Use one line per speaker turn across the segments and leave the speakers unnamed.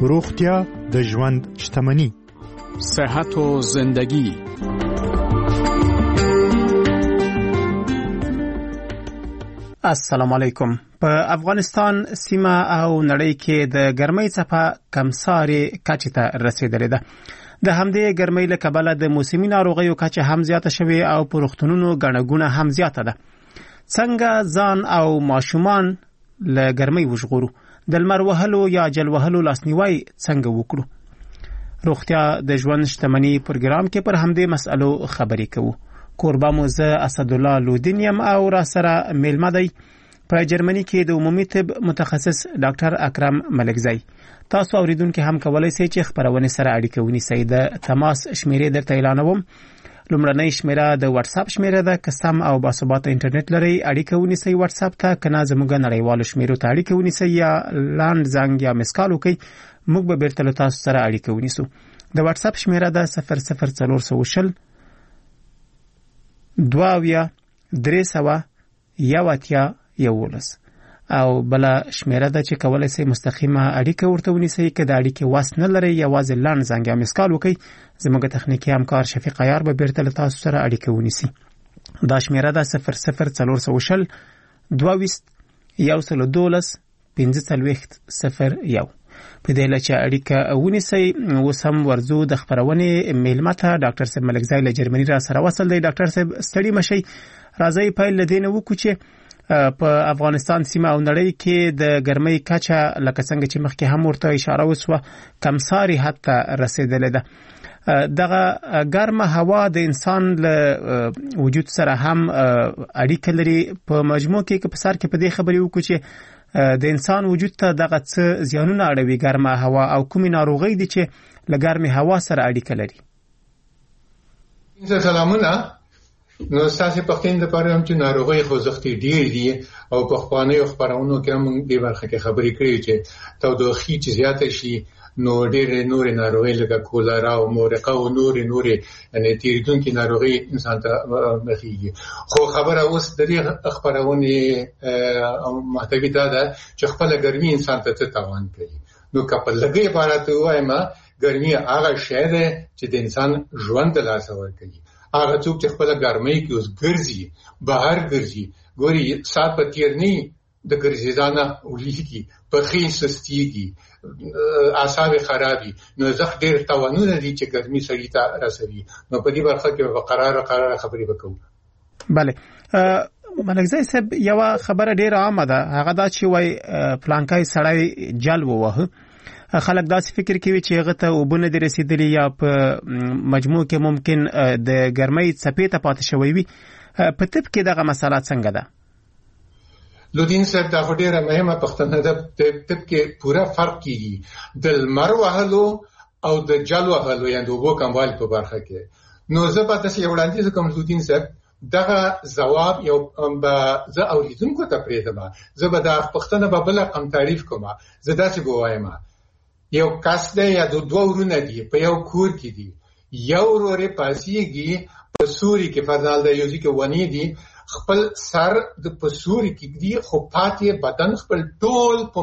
روغتیا د ژوند شتمني.
صحت و زندگی.
السلام علیکم. په افغانستان سیمه او نړۍ کې د ګرمۍ څپه کمسارې کچې ته رسیدلې ده. د همدې ګرمۍ له کبله د موسمي ناروغیو کچه هم زیاته شوې او په روغتونونو ګڼه ګوڼه هم زیاته ده. څنګه ځان او ماشومان له ګرمۍ وژغورو؟ د لمر وهلو یا جل وهلو لاسنیوی څنګه وکړو؟ روغتیا د ژوند شتمني پروګرام کې پر همدې مسألو خبرې کوو. کوربه مو زه اسدالله لودین یم او را سره میلمه دی په جرمني کې د عمومي طب متخصص ډاکټر اکرم ملکزی. تاسو اوریدونکو هم کولای شئ چې خبرونه سره اړیکه ونیسئ. د تماس شمیرې درته اعلانوم. لومړنۍ شمیره د واتس اپ شمیره ده. که سم او باثباته انټرنیټ لرئ اړیکه ونیسئ واتس اپ ته، کنه زموږ نړیوالو شمیرو ته اړیکه ونیسئ یا لاند زنګ یا مسکال وکړئ. موږ به بیرته له تاسو سره اړیکه ونیسو. د واتس اپ شمیره ده 00420 22 300 11 او بل شمیره ده چې کولای شئ مستقیمه اړیکه ورته ونیسئ. که د اړیکې واس نه لرئ یوازې لاند زنګ یا مسکال وکړئ. زموږ تخنیکی همکار شفیق عیار به بیرته له تاسو سره اړیکه ونیسي. دا شمیره ده 00420 22 112 1501. په دې لچ اړیکه ونیسئ. اوس هم ورزو د خبرونه میلمه ته ډاکټر صاحب ملکزی له جرمني را سره وصل دی. ډاکټر صاحب ستړي مشي، راځي پیل لدینه وکړو چې په افغانستان سیمه او نړۍ کې د ګرمۍ کچه لکه څنګه چې مخکې هم ورته اشاره وسوه کمساري حتی رسیدلې ده. دغه ګرمه هوا د انسان له وجود سره هم اړیکه لري. په مجموع کې په سر کې په دې خبرې وکړو چې د انسان وجود ته دغه څه زیانونه اړوي ګرمه هوا او کومې ناروغۍ دي چې له ګرمې هوا سره اړیکه لري.
سلامونه. نو تاسو په خپل لپاره هم چې ناروغي خوځښتي ډېر دي او په خپلانه خبرونو کې هم دې برخه کې خبرې کړې چې تودوخه چې زیاته شي نو ډېر نور ناروغي لکه کولرا او مورقه او نور یعنی تیریدونکو ناروغي انسان ته مخېږي. خو خبره اوس د دې خبرونه محتوی ده چې خپل ګرمي انسان ته تاوان کوي. نو کله لګي عبارت وایم ګرمي هغه شی ده چې د انسان ژوند له لاسه ورکوي. هغه څوک چې خپل ګرمۍ کې اوس ګرځي بهر ګرځي ګوري سات په تیرنی د ګرځیدانه ولیږي په خې سستيږي اعصاب خرابي. نو زه ډېر توانونه دي چې ګرمي سړی ته رسوي. نو په دې برخه کې به قرار خبرې وکړو.
bale ملکزی صاحب یو خبره ډېر عامه ده، هغه دا چې وای پلانکای سړی جل ووهه. خلک داسې فکر کوي چې هغه ته وبونه دي رسیدلی یا په مجموع کې ممکن د ګرمۍ څپې ته پاتې شوی وي. په طب کې دغه مسله څنګه ده؟
لودین صاحب دا ډیره مهمه پوښتنه ده. طب کې پورا فرق کیږي د لمر وهلو او د جل وهلو یا د اوبو کموالي په برخه کې. نو زه به تاسو یو وړاندیز کوم لودین صاحب، دغه جواب یو زه اوریدونکو ته پرېږدم. زه به دا پوښتنه به بل رقم تعریف کوم. زه داسې ګوایم یو کس دی یا دوه ورونه دي په یو کور کې دي. یو ورور پاسيږي په سوري کې فضل دی، یو ځکه ونی دي خپل سر د پسوري کې دی خو پاتې بدن خپل ټول په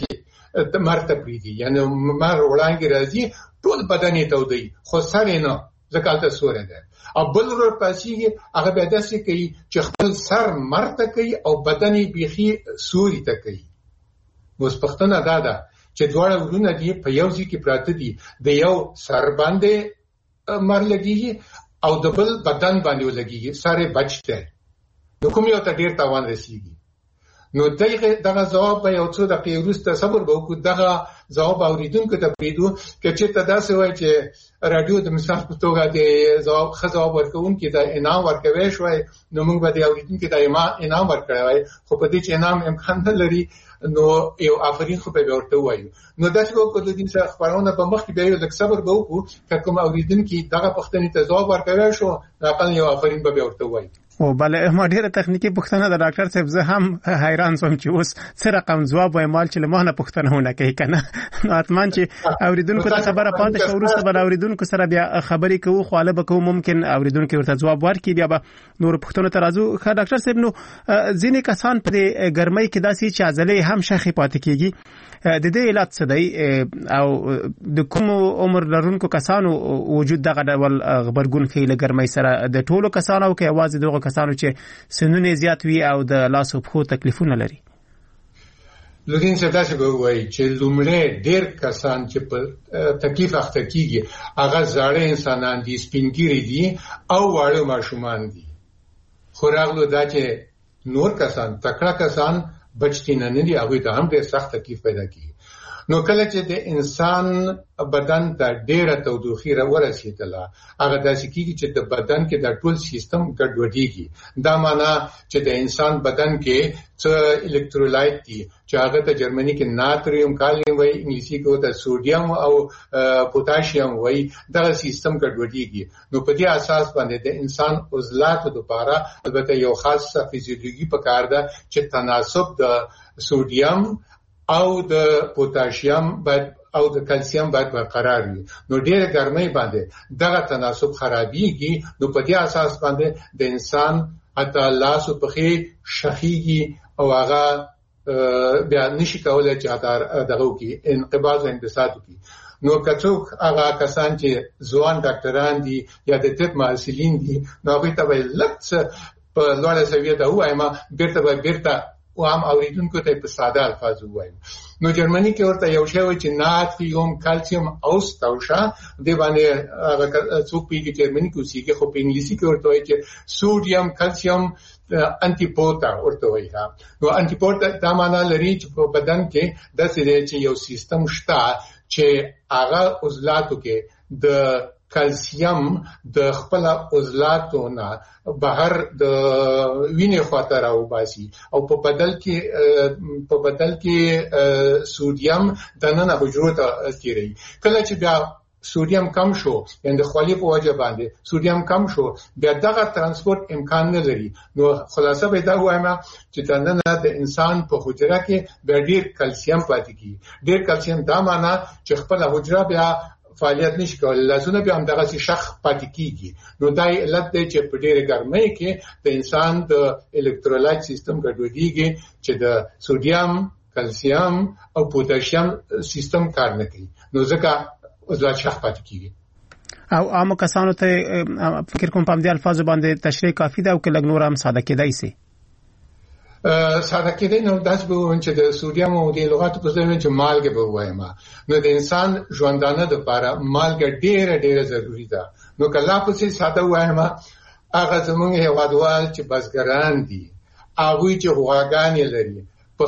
مرته پریدي. یعنی مر وړاندې راځي ټول بدن یې تودي خو سر نه ځکه سوري ده. او بل ورور پاسيږي هغه به داسې کوي چې خپل سر مرته کوي او بدن یې بيخي سوري ته کوي. اوس پښتنه ده چې دواړه ورونه دي په یو ځای کې پراته دي، د یو سر باندې مر لګي او د بل بدن باندې ولګي، سره بچته. نو کوم یو ته ډیر تاوان رسیږي. نو دغه جواب به یو څو دقیقې وروسته صبر وکړو. دغه جواب اوریدونکو ته پریدو چې ته داسې وایي چې رادیو د مثال په توګه د جواب ورکوونکي د انعام ورکوي شوی، نو موږ به د اوریدونکو د انعام ورکړی، خو په دې چې انعام امکان نه لري نو یو آفرین خو به ورته وایو. نو داسې وکړو د دې څخه خبرونه په مخ کې به یو لږ صبر وکړو. که کوم اوریدونکي دغه پوښتنې ته جواب ورکوي شو ناقل یو آفرین به ورته وایو.
او بل ما ډیره تخنیکی پوښتنه د ډاکټر صاحب زه هم حیران شوم چې اوس څه رقم جواب وای مال چې له نه پوښتنه ونه کوي کنه نو اتمان چې اوریدونکو ته خبره پاتې شو وروسته به اوریدونکو سره بیا خبرې کوو خو له به ممکن اوریدونکو ورته جواب ورکړي بیا به نور پوښتنه ترازو ډاکټر صاحب نو ځینې کسان په ګرمۍ کې داسې چې عضلې هم شخې پاتې کیږي د دې علت څه دی او د کوم عمر لرونکو کسانو وجود دغه ډول غبرګون ښیي له ګرمۍ سره د ټولو کسانو او که یوازې دغه کسانو چې سنونه زیات وي او د لاس او پښو تکلیفونه لري؟
لودین څه داسې به وایي چې لومړی ډېر کسان چې په تکلیف اخته کیږي هغه زاړه انسانان دي، سپینګیري دي او واړه ماشومان دي. خو راغلو دا چې نور کسان تکړه کسان بچتینه نه دي، هغوی ته هم ډېر سخت تکلیف پیدا کیږي. نو کله چې د انسان بدن ته ډېره تودوخه ورسېدله هغه داسې کیږي چې د بدن کې د ټول سیستم ګډوډېږي. دا معنا چې د انسان بدن کې څه الکترولایت دي چې هغه ته جرمني کې ناتریوم، کالیوم وایي، انګلیسي کې ورته سوډیم او پوتاشیم وایي، دغه سیستم ګډوډېږي. نو په دې اساس باندې د انسان عضلاتو لپاره البته یو خاصه فزیولوژي پکار ده چې تناسب د سوډیم او د پوتاشیم باید او د کلسیم باید برقرار وي. نو ډېر ګرمۍ باندې دغه تناسب خرابېږي. نو په دې اساس باندې د انسان حتی لاس او پښې شخېږي او هغه بیا نشي کولای چې دغه وکړي، انقباض او انبساط وکړي. نو کڅوک هغه کسان چې ځوان ډاکټران دي یا د طب محصلین دي نو هغوی ته به لږ څه په لوړه سویه ته ووایم، بیرته او هم اوریدونکو ته په ساده الفاظ وایم. نو جرمني کې ورته یو شی وایي چې ناتریوم، کلسیم او ستوشا دی باندې هغه څوک پیږي جرمني کې اوسېږي، خو په انګلیسي کې ورته وایي چې سوډیم، کلسیم انټیپوتا ورته وایي. نو انټیپوتا دا معنا لري چې په بدن کې داسې دی چې یو سیستم شته چې هغه عضلاتو کې د کلسیم د خپل عضلاتو نه بهر د وینې خواته راوباسي او په بدل کې سوډیم دننه حجرو ته تیری. کله چې بیا سوډیم کم شو یعنی د خولې په وجه باندې سوډیم کم شو بیا دغه ترانسپورت امکان نه لري. نو خلاصه به دا وایم چې دننه د انسان په حجره کې بیا ډیر کلسیم پاتې کیږي. ډیر کلسیم دا معنا چې خپل حجره بیا فعالیت نشي کولای، لاسونه به هم دغه شخ پاتې کیږي. نو دا علت دی چې په ډېره ګرمۍ کې د انسان د الکترولایت سیستم ګډوډېږي چې د سوډیم، کلسیم او پوتاشیم سیستم کار نه کوي. نو ځکه عضلات شخ پاتې کیږي.
او عامو کسانو ته فکر کوم په دې الفاظو باندې تشریح کافي ده او که لږ نور هم ساده کېدای شي؟
ساده کېدای نو داسې به ووایم چې د سوډیم او د لغاتو په ځای چې مالګه به ووایم. نو د انسان ژوندانه دپاره مالګه ډېره ډېره ضروري ده. نو که لا پسې ساده ووایم هغه زموږ هېوادوال چې بزګران دي هغوی چې غواګانې لري په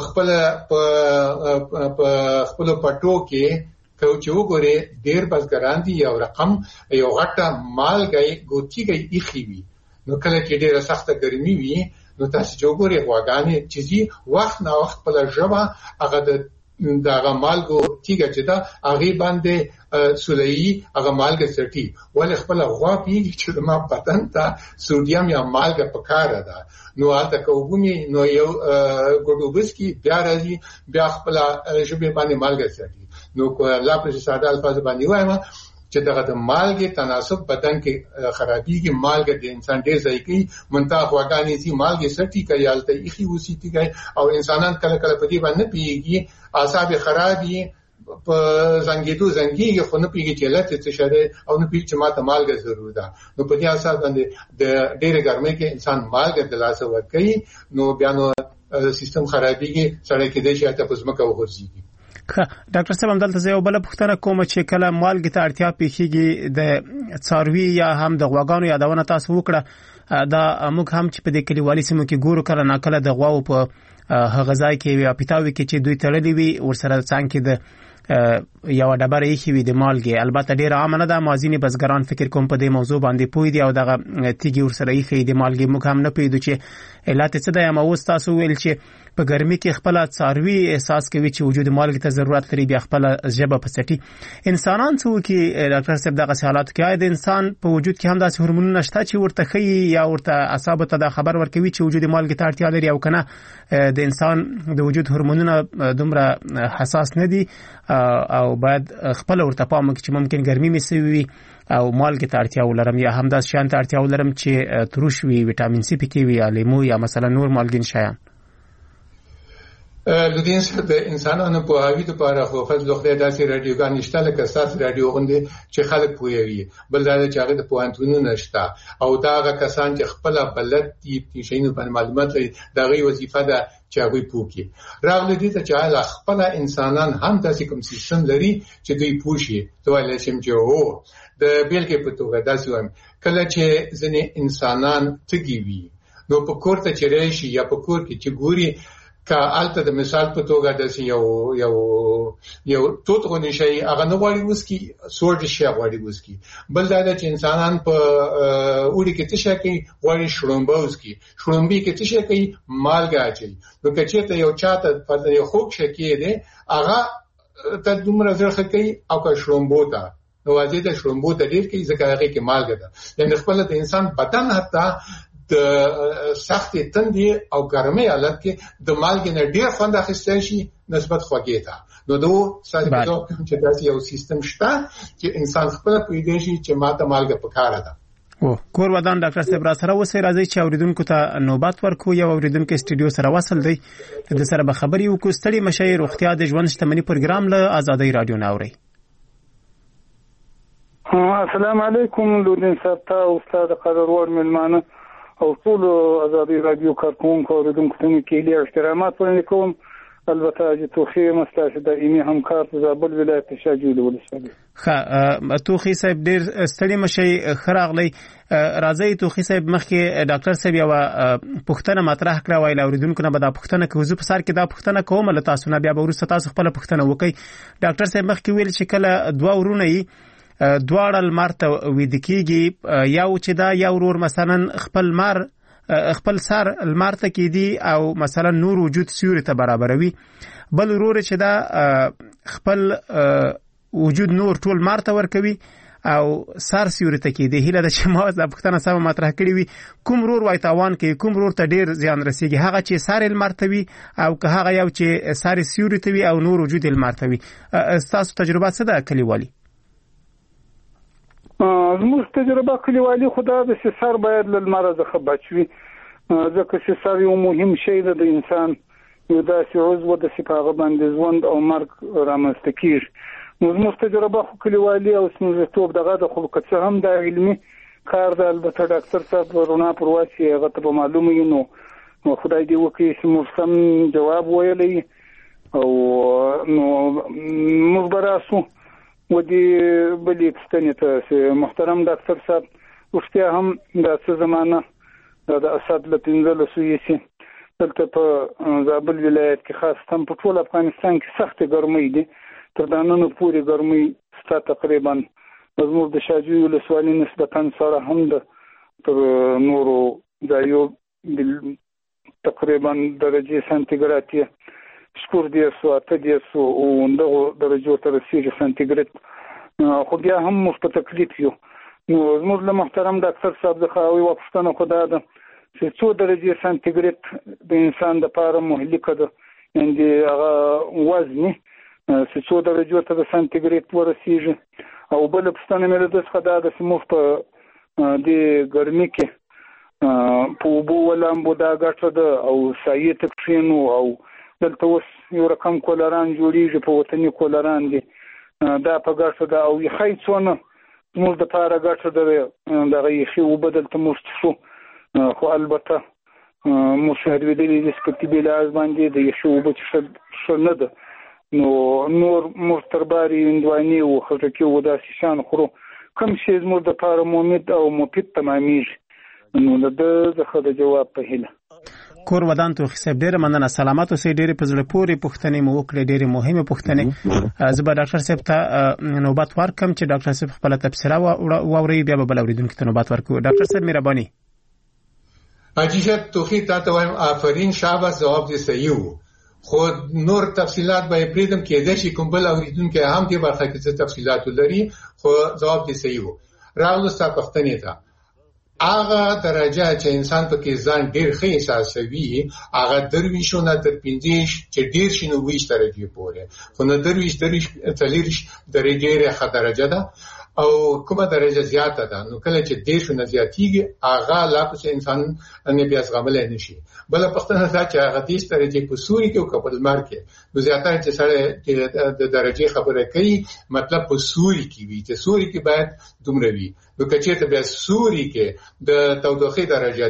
خپلو پټو کې چې وګورې ډېر بزګران دي یو رقم یو غټه مالګه ګوتیږي ایښې وي. نو کله چې ډېره سخته ګرمي وي نو تاسو چې وګورئ غواګانې چې وخت نا وخت په ژبه هغه د هغه مالګو تیږه چې دا هغې باندې سولهیي هغه مالګه څټي. ولې خپله غوا پوهېږي چې زما بدن ته سوډیم یا مالګه پکاره ده. نو هلته که وګومي نو یو ګوډ اوبه څکي بیا راځي بیا خپله ژبې باندې مالګه څټي. نو لا په ساده الفاظو باندې وایم چې دغه د مالګې تناسب بدن کې خرابېږي. مالګه د انسان ډېر ضایع کوي. منتها غواګانې چې مالګې څټي کوي هلته ایښي وسیتي کوي او انسانان کله کله په دې باندې نه پوهېږي، اعصاب یې خراب وي، په زنګېږي خو نه پوهېږي چې علت یې څه شی دی او نه پوهېږي چې ماته مالګه ضرور ده. نو په دې اساس باندې د ډېرې ګرمۍ کې انسان مالګه د لاسه ورکوي نو بیا نو سیستم خرابېږي، سړی کېدای شي هلته په ځمکه وغورځېږي.
ډاکټر صاحب همدلته زه یو بله پوښتنه کوم چې کله مالګې ته اړتیا پیښیږي د څاروي یا هم د غواګانو یادونه تاسو وکړه، دا موږ هم چې په دې کلیوالي سیمو کې ګورو کله ناکله د غواو په هغه ځای کې یا پیتاوي کې چې دوی تړلي وي ورسره څنګ کې د یو ډبره یې وي د مالګې. البته ډیر عام نه ده، مازینی بزګران فکر کوم په دې موضوع باندې پوي دي او دغه تیږي ورسره یې د مالګې. موږ هم نه پوهیدو چې علت څه دی. ما اوس تاسو ویل چې په ګرمي کې خپل څاروي احساس کوي چې وجود مالګې ته ضرورت لري، بیا خپل ژبه په سټي. انسانان څو کې ډاکټر صاحب دغه حالات کې د انسان په وجود کې هم داسې هورمونونه شته چې ورته خي یا ورته اعصاب ته دا خبر ورکوي چې وجود مالګې ته اړتیا لري او کنه د انسان د وجود هورمونونه دومره حساس نه دي او باید خپل ورته پام وکړي چې ممکن ګرمي مې سوي او مالګې ته اړتیا ولرم یا هم داس شان ته اړتیا ولرم چې تروش وي، ویټامین سي پکې وي یا لیمو یا مثلا نور مالګین شیان.
لدین صاحب د انسانانو په هاوی د پاره خو فضل خدای داسې رادیوګان نشته لکه ساس رادیو غوندي چې خلک پوهوي. بل دا چې هغه د پوهنتونونو نشته او دا هغه کسان چې خپل بلد دي شینو باندې معلومات لري، دا غي وظیفه ده چې هغه پوکي. راغله دي چې خپل انسانان هم داسې کوم سیستم لري چې دوی پوښي. دوی لشم چې هو د بیلګې په توګه داسې وایم کله چې ځنې انسانان تګي وي نو په کور ته چې راشي یا په کور کې چې ګوري که الته د مثال په توګه د یو توت غونې شي هغه نه غواړي وسکي، سوړ شي غواړي وسکي. بل دا چې انسانان په وړي کې څه شي کوي، غواړي شړومبه وسکي. شړومبې کې څه شي کوي، مالګه اچي. نو که چېرته یو چاته په یو خوږ شي کې دی هغه ته دومره زړه کوي او که شړومبو ته نو واځي د شړومبو ته ډیر کوي ځکه هغه کې مالګه ده. یعنې خپل د انسان بدن حتی د سختې تندې او ګرمۍ حالت کې د مالګې نه ډېر خوند اخیستلی شي نسبت خوږې ته. نو دو سره چې داسې یو سیستم شته چې انسان خپله پوهېدی شي چې ما ته مالګه پکاره ده.
کور ودان ډاکټر صاحب را سره اوسئ، راځئ چې اوریدونکو ته نوبت ورکو. یو اوریدونکی سټوډیو سره وصل دی، د سره به خبرې وکړو. ستړي مشئ، روغتیا د ژوند شتمني پروګرام له آزادۍ رادیو نه اورئ.
السلام علیکم لودین صاحب ته استاد قدروان ملمانه او ټول آزادۍ رادیو کارکونکو اوریدونکو ته کې احترامات وړاندې کوم. البته چې توخی مستاسه د ایمي همکار په زابل ولایت شاجوی ولسوالۍ.
توخی صاحب ډیر ستړي مشئ، خراغلی. راځي توخی صاحب مخکې ډاکټر صاحب یو پوښتنه مطرح کړه وایي اوریدونکو نه به دا پوښتنه کوي. زه په سر کې دا پوښتنه کوم له تاسو نه، بیا به وروسته تاسو خپل پوښتنه وکړئ. ډاکټر صاحب مخکې ویل چې کله دوه ورونه یې دواړه لمر ته ویده کېږي، یو چې دا یو ورور مثلا خپل سر لمر ته کېدي او مثلا نور وجود سیوري ته برابروي، بل ورور چې دا خپل وجود نور ټول لمر ته ورکوي او سر سیوري ته کېدي. هیله ده چې ما دا پوښتنه سمه مطرح کړې وي. کوم ورور وای تاوان کوي، کوم ورور ته ډیر زیان رسیږي، هغه چې سر لمر ته وي او که هغه یو چې سر سیوري ته وي او نور وجود لمر ته وي؟ تاسو تجربه څه ده کلیوالي؟
زموږ تجربه کلیوالي خدا د سر باید له لمره څخه بچ وي، ځکه چې سر یو مهم شی ده د انسان، یو داسې عضو ده چې په هغه باندې ژوند او مرګ رامنځته کېږي. نو زموږ تجربه خو کلیوالي او سنځتوب دغه د خو که څه هم د علمي کار ده، البته ډاکټر صاحب رونا پرواسي هغه ته به معلومه وي. نو خدای دې وکړي چې موږ سم جواب ویلی او نو موږ به راسو و دې بلې پوښتنې ته چې محترم ډاکټر صاحب رښتیا هم دا څه زمانه د اسد له 15 یې دلته په زابل ولایت کې خاصه په ټول افغانستان کې سخت ګرمۍ دي، تر دانونو پورې ګرمۍ ستا تقریبا زموږ د شاجوی ولسوالۍ نسبتا سره هم ده تر نورو ځایو تقریبا درجې سانتیګراد یې شپږ دیرشو اته دیرشو او دغو درجو ته رسېږي سانتیګراد، خو بیا هم موږ په تکلیف یو. نو زموږ له محترم ډاکټر صاحب څخه یوه پوښتنه خو دا ده چې څو درجې سانتیګراد د انسان دپاره مهلکه ده، یعنې هغه وزني چې څو درجو ته د سانتیګراد ورسېږي. او بله پوښتنه مې له ده څخه دا ده چې موږ په دې ګرمي کې په اوبو ولامبو دا ګټه ده او سایې ته کښېنو او دلته اوس یو رقم کولران جوړېږي، په وطني کولران دي، دا په ګټه ده. او یخی څونه زموږ دپاره ګټه ده، دغه یخي اوبه دلته موږ څښو، خو البته موږ شاهدېدلي دي چې په طبي لحاظ باندې د یخي اوبه ښه نه ده. نو نور موږ ترباري هندوانې او خټکي او داسې شیان خورو، کوم شی زموږ دپاره مفید او مفید تمامیږي. نو د ده څخه د جواب په هیله.
کور ودان توخي صاحب ډېر مننه. سلامات اوسئ. ډېرې په زړه پورې پوښتنې مو وکړې، ډېرې مهمه پوښتنې. زه به ډاکټر صاحب ته نوبت ورکړم چې ډاکټر صاحب خپل تبصره واوري، بیا به بل اوریدونکو ته نوبت ورکړو. ډاکټر صاحب مهرباني.
حاجی توخي تاسو وایم آفرین، شاباش، جواب دې صحیح وو. خو نور تفصيلات به پریدم کېدای شي کوم بل اوریدونکو هم دې برخه کې تفصيلات لري، خو جواب دې صحیح وو. راغلو ستاسو پوښتنې ته. هغه درجه چې انسان په کې ځان ډېر ښه احساسوي، هغه درویشونه تر 50 چې ډېر شنو 20 درجه پورې، خو نه درویش 30 درجه ښه درجه ده او کومه درجه زیاته ده. نو کله چې ډېر شنو زیاتیږي هغه لا په انسان نه بیا زغمل نه شي. بل پښتنه دا چې هغه 30 درجه په سوري کې او کپل مار کې نو زیاتره چې سره د درجه خبره کوي، مطلب په سوري کې وي چې سوري کې باید دومره وي. نو کچې ته بیا سوري کې د تودوخه درجه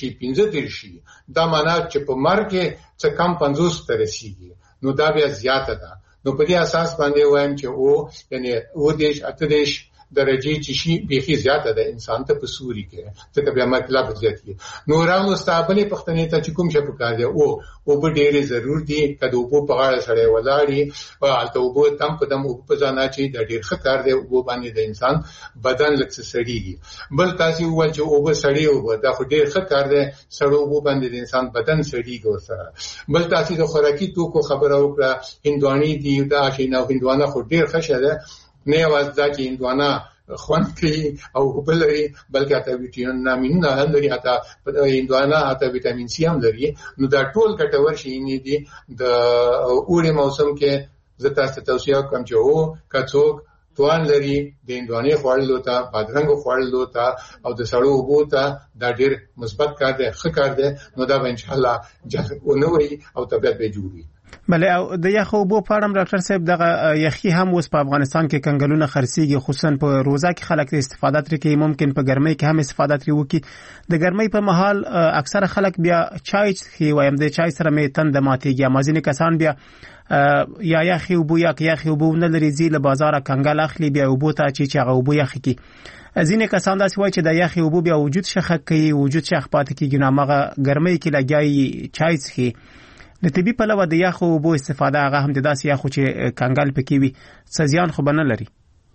15 شي، دا معنی چې په مار کې څه کم 50 ته رسیږي، نو دا بیا زیاته ده. نو په دې اساس باندې وایم چې او یعنی و دې اتدېش درجه چې شي بيخي زیاته ده انسان ته په سوري کې، ځکه بیا مطلب زیاتي. نو راغلو استابلې پښتنې ته چې کوم څه پکار دی او په ډېرې ضرور دي کله په غاړه سره ولاړی او الته وبو تم په دم په ځانا چې د ډېر ښه کار دی او باندې د انسان بدن لکه سړیږي. بل تاسو ول چې او به سړی او دا خو ډېر ښه کار دی، سړو وبو باندې د انسان بدن سړیږي ورسره. بل تاسو د خوراکي توکو خبره وکړه، هندواني دی دا شي نه، هندوانه خو ډېر ښه شه ده، نه واز دا چې هندوانه خوند کوي او بلري، بلکې حتی ویټامین هم لري، حتی هندوانه حتی ویټامین سی هم لري. نو دا ټول ګټور شي نه دي. د اوړي موسم کې زه تاسو ته توصیه کوم چې او کڅوک توان لري د هندوانه خوړلو ته، بادرنګ خوړلو ته او د سړو اوبو ته، دا ډېر مثبت کار دی، ښه کار دی. نو دا به ان شاء الله ونوي او طبيعت به جوړي.
بله، او د یخو اوبو په اړه ډاکټر صاحب دغه یخي هم اوس په افغانستان کې کنګلونه خرڅيږي، خصوصا په روزه کې خلک استفاده ترې کوي، ممکن په ګرمۍ کې هم استفاده ترې وکړي. د ګرمۍ په مهال اکثره خلک بیا چای څښي، وایم د چای سره مې تنده ماتېږي. مازینه کسان بیا یا یخي اوبو یا یخي اوبو نه لري، ځي له بازاره کنګل اخلي، بیا اوبو ته چې هغه اوبو یخي کی. ځینې کسان داسې وایي چې د یخي اوبو بیا وجود شخه کوي، وجود شخ پاتې کیږي، نو هغه ګرمۍ کې لګیایي چای څښي. د طبي پلوه د یخو اوبو استفاده هغه هم د داسې یخو چې کنګل پکې وي څه زیان خو به نه لري.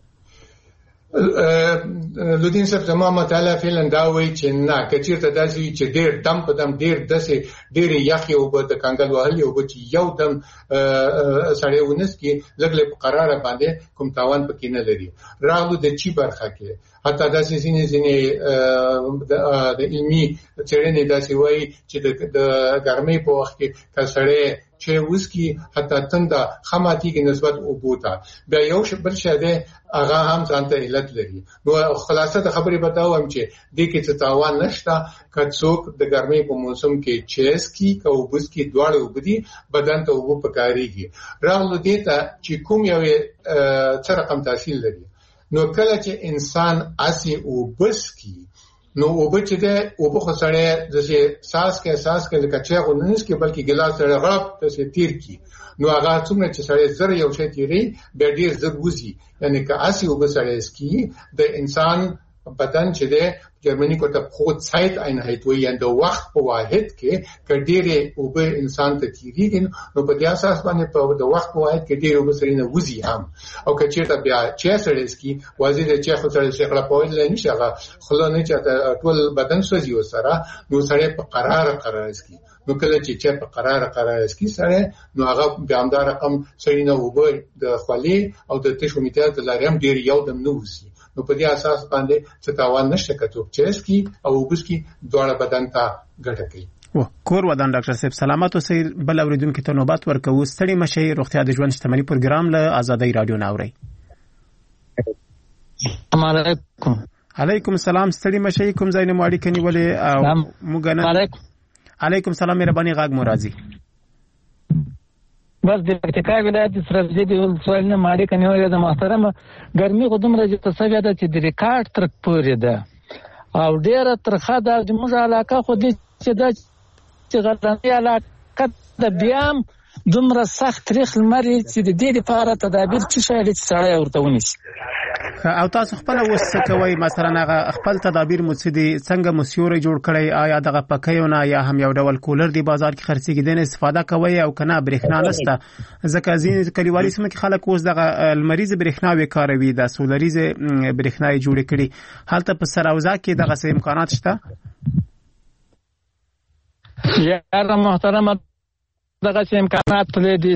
لودین صاحب زما مطالعه فعلا دا وایي چې نه، کچیرته داسې چې ډېر دم په دم ډېر داسې ډېر یخي اوبه د کنګل وهلي اوبه چې یو دم سړی ونس کې لږ په قراره باندې کوم تاوان پکې نه لري. راغلو د چی برخه کې حتی داسې ځینې د علمي څېړنې داسې وایي چې د ګرمۍ په وخت کې کسړی چې وسکی حتی تنده خماتیږي نسبت اوبو ته، بیا یو بل شه ده هغه هم ځانته علت لري. نو خلاصه د خبرې بتاوم چې دې کې څه تاوان نشته. کڅوک د ګرمۍ په موسم کې چیس کی او بس کې دواړه وبدي بدن ته وبو پکاريږي. راغلو دې ته چې کوم یو څه رقم تحصیل لري. نو کله چې انسان اسی او بس کی نو اوبه چې ده اوبه خو سړی ځکه ساس کې لکه چې غونس کې بلکې ګلاس سره غړپ ته تیر کی، نو هغه څومره چې سړی زر یو شی تیری به ډیر زر وځي. یعنی که اسی اوبه سړی اسکی د انسان بدن چې ده جرمنی کو ته خود سایت einheit وي، یعنی د وخت په واحد کې کډيره اوبه انسان ته تیریږي، نو په دې اساس باندې په د وخت په واحد کې ډیر اوبه سره نه وځي هم. او که چیرته بیا چې سره اسکی وازي د چې خو سره شغله پوهل نه شغه خلونه نه چاته ټول بدن سوځي وسره، نو سره په قرار اسکی. نو کله چې په قرار اسکی سره نو هغه بیا هم دا رقم سره نه اوبه د خولي او د تشومیته د لاریم ډیر یو دم نه وځي. نو په دې اساس باندې څه تاوان نشته کته چې اسکی او وبسکی دواړه بدن ته ګټه کوي.
کور ودان ډاکټر صاحب سلامات اوسئ. بل اوریدونکو ته نوبت ورکوو. ستړي مشي روغتیا د ژوند شتمنۍ پروګرام له آزادۍ رادیو ناوړي.
السلام علیکم.
علیکم السلام. ستړي مشي کوم ځای نه ماړي کني ولې او موږ نه. علیکم السلام. مهرباني غاګ مرادي.
بس د پکتیکا ولایت سرزي د ولسوالۍ نه ماړي کني ولې د محترم ګرمي غوډمره چې تصویر ده چې د ریکارډ تر پورې ده او ډیره ترخه ده. د موږ علاقه خو دې چې د غرنۍ علاقه د بیام دومره سخت تاریخ لمري چې د دې لپاره تدابیر چې شاید سړی ورته ونیسي.
او تاسو خپل وسه کوي مثلا هغه خپل تدابیر مصدي څنګه مسیوري جوړ کړی آیا دغه پکایونه یا هم یو ډول کولر دی بازار کې خرڅیږي دنه استفاده کوي او کنه برېښنا نشته ځکه ځین کلیوالي سیمه کې خلک اوس دغه المریض برېښنا وکاروي د سولریز برېښنا جوړ کړي حالت په سراوزا کې دغه امکانات شته
یا محترم دغه امکانات لري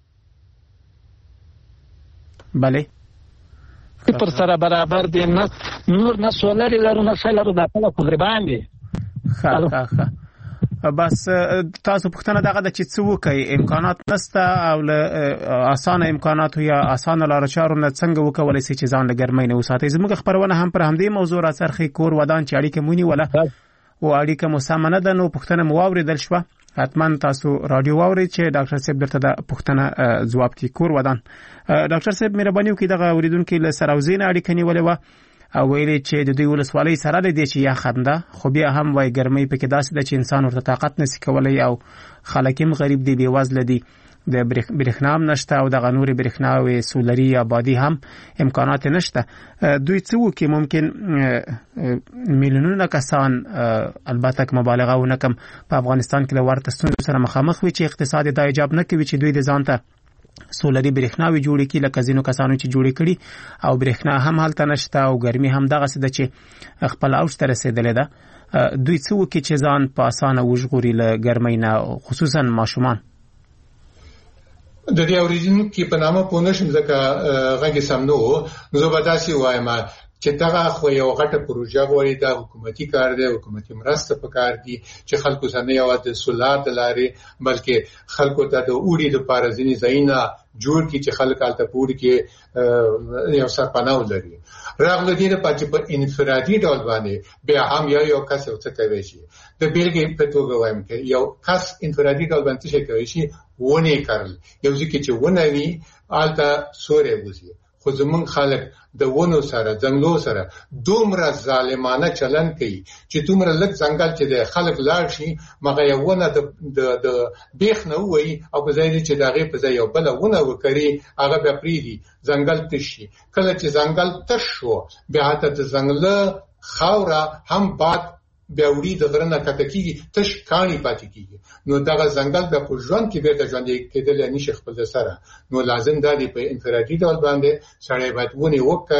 بله پر سره برابر دي نور نه سولر لرو نه شلر د خپل قربان دي
ښه بس تاسو پښتنه دغه د چې څه وکي امکانات نسته او اسانه امکانات یا اسانه لار چارو نه څنګه وکولای شي چې ځان له ګرمۍ نه وساتي زموږ خبرونه هم پر همدې موضوع را سرخي کور ودان چې اړیکه مونی ولا او اړیکه مسامنه ده نو پښتنه مواوریدل شو حتما تاسو رادیو واوري چې ډاکټر صاحب درته د پښتنه ځواب کی کور ودان ډاکټر صاحب مهرباني وکړئ دغه اوریدونکو له سراوزین اړیکه نیولې و او ویلي چې د دوی ولسوالۍ سره د دې چې یا خنده خو بیا هم وای ګرمۍ پکې داسې د چې انسان ورته طاقت نسی کولای او خلکیم غریب دی بیوازل دي د برېښنا هم نشته او د غنوري برېښنا او سولري یا بادي هم امکانات نشته دوی څه وکي ممکن میلیونونه کسان البته که مبالغه ونکم په افغانستان کې د ورته ستونزو سره مخامخ وي چې اقتصاد د ایجاب نه کوي چې دوی د ځانته سولري برېښنا وی جوړ کړي لکه ځینو کسانو چې جوړ کړي او برېښنا هم هلته نشته او ګرمي هم دغه څه ده چې خپل اوج ته رسیدلې ده دوی څه وکي چې ځان په اسانه وژغوري له ګرمۍ نه خصوصا ماشومان
د دې اوریجن کې په نامه پونشم ځکه غږی سم نو زه به داسې وایم چې دغه خو یو غټه پروژه غوړي د حکومتي کار دی حکومتي مرسته پکار دي چې خلکو سره نه یو د سولار د لارې بلکې خلکو ته د اوړي د پارځنی زینا جوړ کی چې خلک الته پوری کې یو سرپناه ولري راغله دي په چې په انفرادي ډول باندې بیا هم یو کس څه کوي شي د بیلګې په توګه وایم چې یو کس انفرادي ډول باندې څه کوي شي ونه کارل یو ځکه چې ونه وی الته سورې وځي خو زمون خلک د ونو سره ځنګلو سره دومره ظالمانه چلن کوي چې دومره لږ ځنګل چې د خلک لاړ شي مګر یو ونه د بیخ نه وای او په ځای چې دغه په ځای یو بل ونه وکړي هغه به پریدي ځنګل تشي کله چې ځنګل تش شو بیا ته د ځنګل خاوره هم باد بیا وړي د غرنه کټکیږي تش کانی پاتې کیږي نو دغه ځنګل د پوجوان کې به د ژوند کېدل نشي خپل سره نو لازم دی په انفرادي ډول باندې سړی باید ونی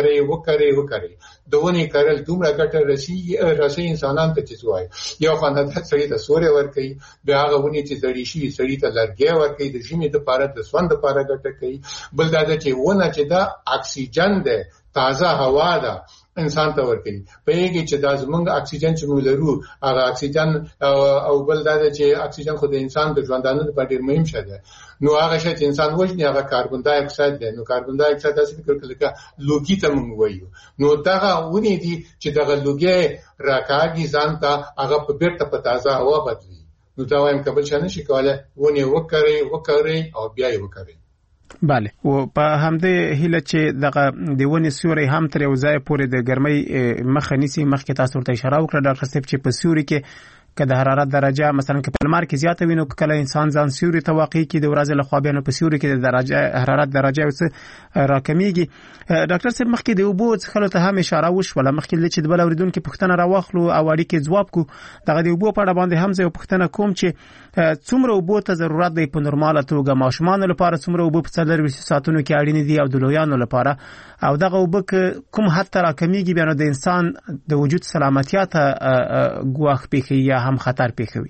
وکړي دونه کارل دومره ګټه رسي انسانان ته چوي یو خانه د سړی ته سوري ور کوي بیا هغه ونی چې زړی شي سړی ته لرګي ور کوي د ژمي د پاره د سوند لپاره ګټه کوي بل دا چې ونه چې دا اکسیجن ده تازه هوا ده انسان ته ورکړي په یوه چې د زمونږ اکسیجن چې موږ لرو هغه اکسیجن او بل دا چې اکسیجن خو د انسان د ژوندانه لپاره ډیر مهم شی دی نو هغه شی چې انسان وژني هغه کاربن ډای اکساید دی نو کاربن ډای اکساید تاسو فکر کړئ لکه لوګي ته موږ وایو نو دغه ونی دي چې دغه لوګي راکاږي ځان ته هغه په بیرته په تازه هوا بدلي نو دا وایم کبل شنه شي کوله ونی وکړي او بیا یې وکړي
بله او په همدې هله چې دغه دیونه سوري هم تر یو ځای پورې د ګرمۍ مخه نيسي مخکې تاسو ورته اشاره وکړه ډاکټر صاحب چې په سوري کې که د حرارت درجه مثلا کې په لمر کې زیاته وینو کله انسان ځان سوري ته واقع کی د ورځې له خوابینو په سوري کې د درجه حرارت درجه وس راکمیږي ډاکټر صاحب مخکې د وبو څخه ته هم اشاره وشوله مخکې چې د بل اوریدونکو پوښتنه راوخلو او اړیکې ځواب کو دغه د وبو په اړه باندې هم زه پوښتنه کوم چې څومره وبو ته ضرورت دی په نورماله توګه ماشومان لپاره څومره وبو په 24 ساعتونو کې اړین دي او د لویانو لپاره او دغه وبو کوم حد تر راکمیږي بیا نو د انسان د وجود سلامتیا ته ګواښ پیښي یا هم خطر پیښوي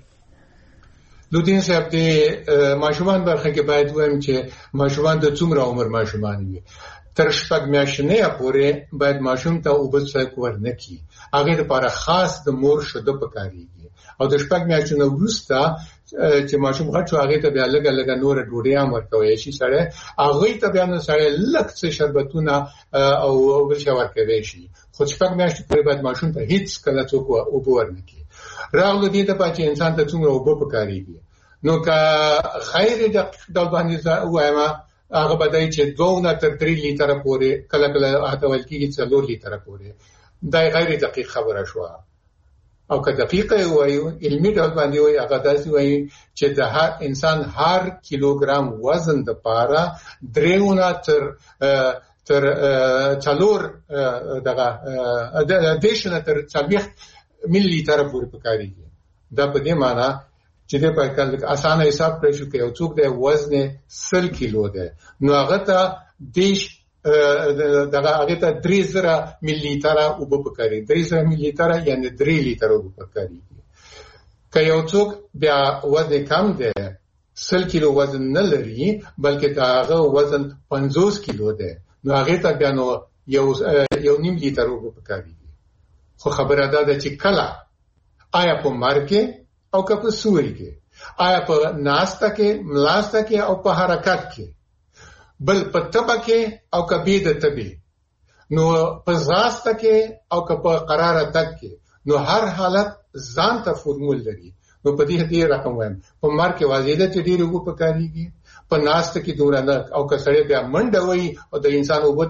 لودین صاحب د ماشومان برخه کې باید وایم چې ماشومان د څومره عمر ماشومان وي تر شپږ میاشتې پورې باید ماشوم ته وبس ورنکي هغه لپاره خاص د مور شوده پکاريږي او د شپږ میاشتې وروسته چې ماشوم غټ شو هغه ته بیا لګه نور ډوډۍ هم ورکوي شي سره هغه ته بیا نو سره لکه شربتونه او بل څه ورکوي شي خو شپږ میاشتې پورې باید ماشوم ته هیڅ کله څوک ورنکي راغلو دې ته چې انسان ته څومره وبو پکاريږي نو که غیر د باندې وایم هغه بدای چې 2 تر 3 لیټر پورې کله هغه ولکې 4 لیټر پورې دا غیر دقیق خبره شو او که دقیقه وایو علمي ډول باندې وایي هغه داسې وایي چې د هر انسان هر کیلوګرام وزن د پاره 3 تر تر 4 دغه د دیشنه تر 40 ملي لیټر پورې پکاريږي. دا په دې معنی چې د په کله اسانه حساب کړی شو کې یو څوک د وزن 100 کیلو ده نو هغه ته دیش دغه هغه ته 3000 ملي لیټر او په پکاري 3000 ملي لیټر یعنی 3 لیټر او په پکاري. که یو څوک بیا وزن کم ده 100 کیلو وزن نه لري بلکې دا هغه وزن 50 کیلو ده نو هغه ته بیا نو یو نیم لیټر او په پکاري. خو خبره ده چې کله آیا په مرګ او که په سوري کې آیا په ناسته کې ملاسته کې او په حرکت کې بل په تبه کې او که بيد تبه نو په زاسته کې او که په قراره تک کې نو هر حالت ځان ته فرمول لري. نو په دې رقم وایم په مرګ کې واضح ده چې ډېر وګ پکاريږي په ناسته کې دوره نه او که سړی بیا منډه وي او د انسان وګ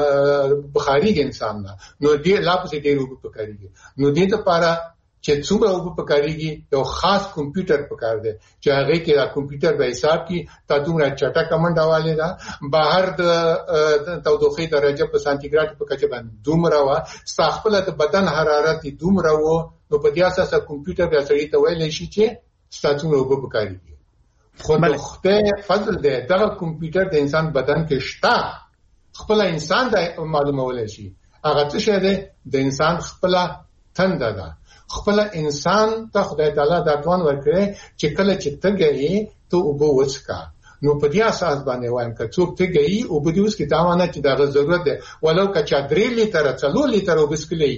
بخاريږي انسان نه نو دې لا په دې وګ پکاريږي. نو دې لپاره چې څومره وګ پکاريږي یو خاص کمپیوټر پکار دی چې هغه کې دا کمپیوټر به حساب کی تا دومره چټه کمنډه والے دا بهر د تودوخه درجه په سانتیګریډ په کچه باندې دومره وا ساخپله د بدن حرارت دومره وو نو په دې اساس کمپیوټر بیا سړی ته ویل شي چې ستاسو وګ پکاريږي. خو د فضل دی دا کمپیوټر د انسان بدن کې شته خپل انسان د معلومول شي هغه څه شه دی د انسان خپل تنده ده خپل انسان ته خدای تعالی دا توان ورکړي چې کله چې تګي ته وبو وڅکا نو په دې اساس باندې وایم که څوک تګي او په دې اوس کې تاوانه چې دا ضرورت ده ولو که 3 لیټر 4 لیټر وبسکلی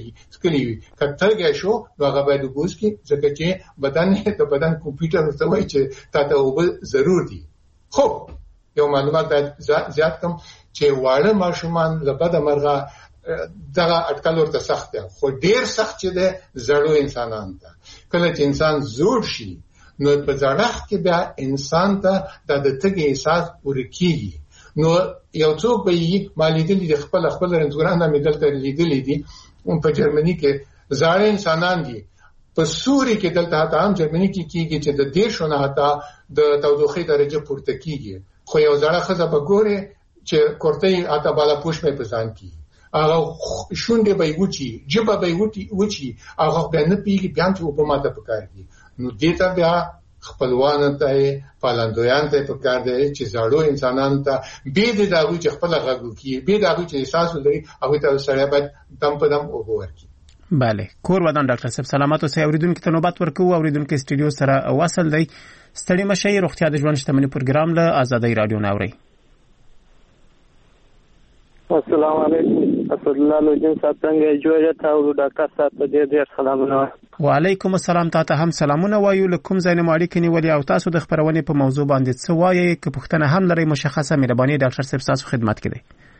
کتهږي شو هغه باید وبوس کې ځکه چې بدن ته بدن کمپیوټر ته وایي چې تاسو وب ضرور دي. خو یو معلومات زیات کم چې واړه ماشومان لپاره مرغه دغه اټکل ورته سخت دی خو ډیر سخت چې ده زړو انسانان ته کله چې انسان زوړ شي نو په ځړخ کې بیا انسان ته د تګ احساس ورکیږي. نو یو څوک به یې مالیدلی د خپل رنځوران د مدلته لیدلې دي په جرمني کې زړه انسانان دي په سوري کې دلته هم جرمني کې کیږي چې د دیشونه حتی د تودوخه درجه پورته کیږي خو یو ځړه خزه په ګوره چې کوړتې اته بالا پوښ مې پسان کی هغه شونډه به وچی جبه به وچی هغه به نه پیږي بیا چې په ماته پکاري. نو دې ته بیا خپلوان ته پالندویان ته پکار دی چې زړو انسانان ته به د داوی چې خپل غږو کی به داوی چې احساس لري هغه ته سره باید دم په دم وګوري.
بله کور ودان ډاکټر صاحب سلامات اوسئ. اوریدونکو ته نوبت ورکو اوریدونکو استودیو سره وصل دی ستړي مشي روغتیا د ژوند شتمنۍ پروګرام له آزادۍ رادیو ناوړي.
السلام علیکم اسد الله لوجن صاحب څنګه جوړه تاسو ډاکټر صاحب ته ډېر سلامونه.
وعلیکم السلام تاسو هم سلامونه وایو لکم زین ماړی کني ولې او تاسو د خبرونه په موضوع باندې څه وایي که پښتنه هم لري مشخصه مهرباني ډاکټر صاحب تاسو خدمت کړي.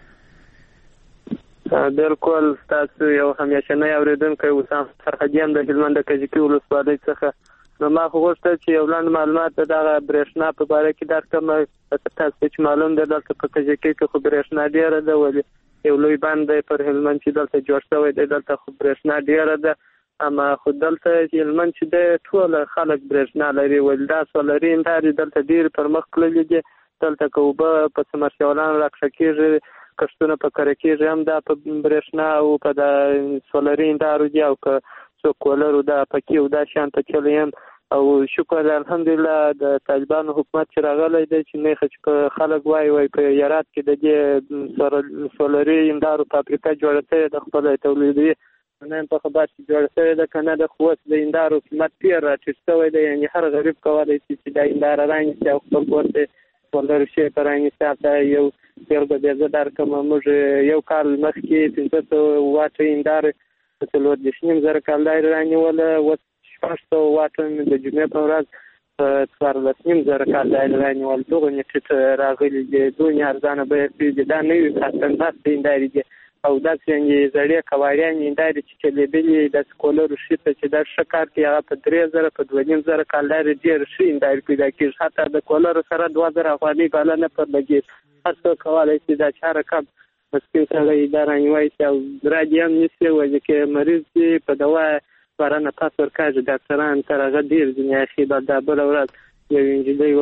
بالکل تاسو یو همیشه نه اوریدونکو وسام سرحدیان د هلمند کجکی ولسوالۍ څخه نو ما خو غوښتل چې یو لاندې معلومات دغه برېښنا په اړه کې درکړم تاسو چې معلوم ده دلته په کجکی کې خو برېښنا ډیره ده ولې یو لوی باندې پر هلمند چې دلته جوړ شوی دی دلته خو برېښنا ډیره ده اما خو دلته هلمند چې د ټول خلک برېښنا لري ولدا سولري انټاري دلته ډیر پر مخ کړل دي دلته کوبه په سمرشولان راکشکیږي کښتونه په کرکیږي هم دا په برېښنا او په د سولري انټارو دی او که څو کولرو دا پکې او دا شان ته چلیم او شکر الحمدلله د طالبانو حکومت چې راغلی دی چې نه خچ په خلک وای په یارات کې د دې سولري انټارو فابریکه جوړه شوې د خپل تولیدي نن په خبر چې جوړه شوې ده کنه د قوت د انټارو قیمت ډیر راټیټ شوی دی یعنی هر غریب کولی شي چې د انټار رانګي او خپل ورته سولر شي پرانګي ستاسو یو پیرګه د زدار کوم موږ یو کال مخکې 500 واټ انټار په 3.5 کال رانیول و 600 واټ د جمعې په ورځ په 14.5 کال رانیول دغه نټ راغلي د دنیا ارزانه به دا نه وي ستاسو انټار دي او دا څنګه زړې کوایان انټار چې لیدلې د سکولر شي چې دا شکار کې هغه په 3000 په 2.5 کال ډیر شي انټار پیدا کیږي حتی د کولر سره 2000 افغاني بلنه پر لګي تاسو کولای شئ دا چاره کم مسکین سره اداره نیوي او راځي نشي وایي چې مریض په دوا ورنه تاسو ورکاږي ډاکټران تر هغه ډیر دنیا شي د بل ورځ یو انجلۍ و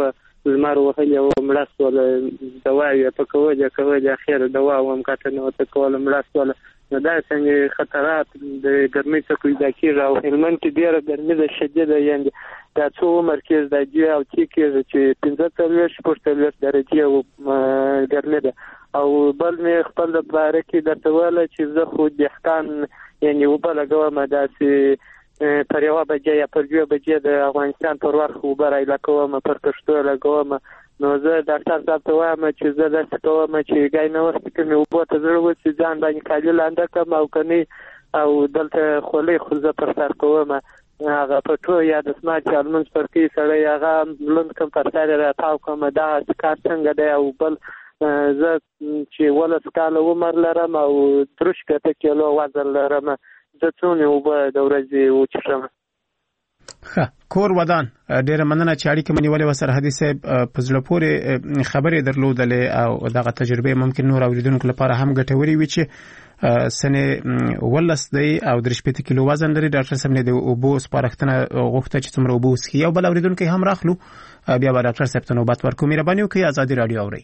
زمر وهلې او مړه سوله دوا یې پکوله کوله اخر دوا هم کاته نو ته کوله مړه سوله نو دا څنګه خطرات د ګرمۍ څخه پیدا کیږي او هلمند کې ډیره ګرمي ده شدیده یعنی دا څو مرکز د جی او تی کې چې 15 درجه ګرمي ده او بل مې خپل د باره کې د توله چې زه خو دهقان یعنی وبلګوم داسې پر یو بجې یا پر یو بجې د افغانستان پر ورخ وبره علاقوم پر پښتو لګوم نو زه ډاکټر صاحب ته وایم چې زه داسې کوم چې ګای نه وخت کې مې وبو ته زړه وځي ځان باندې کالي لاندې کوم او کني او دلته خولې خو زه پر سر کوم هغه پټو یا د سمارټ چالمنز پر کې سره هغه لوند کوم پر سر راټاو کوم دا کار څنګه دی او بل زه چې ولس کال عمر لرم او 3 کیلو وزن لرم زه څونه وبه د ورځې وچشم
کور ودان ډیره مننه چې اړیکه منیولې وسره حدیث په ځل پورې خبرې درلودلې او دغه تجربه ممکن نور اوریدونکو لپاره هم ګټوري وي چې سنه ولس دی او 3 کیلو وزن لري ډاکټر صاحب نه دی او بو سپارښتنه غوښته چې څومره وبو سخي او بل اوریدونکو هم راخلو بیا به ډاکټر صاحب ته نوبت ورکوم مهرباني وکړئ ازادي رادیو اوري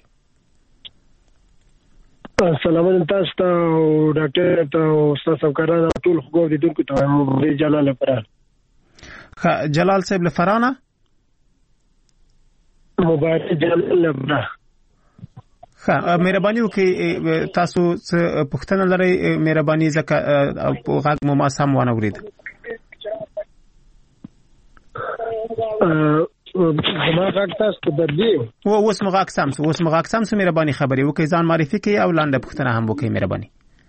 السلام علیکم تاسو ته ډاکټر ته استاد سمکاران ټول خو دې دونکو ته مبارک جلال لپاره
جلال صاحب لفرانه مبارک
جلال لپاره
مهرباني وکړئ تاسو څه پوښتنه لرئ مهرباني ځکه غږ مو ما سم ونه اورید
زما غږ تاسو ته بدلی
اوس مغاک سم مهرباني خبرې وکړئ ځان معرفي کړئ او لاندې پوښتنه هم وکړئ مهرباني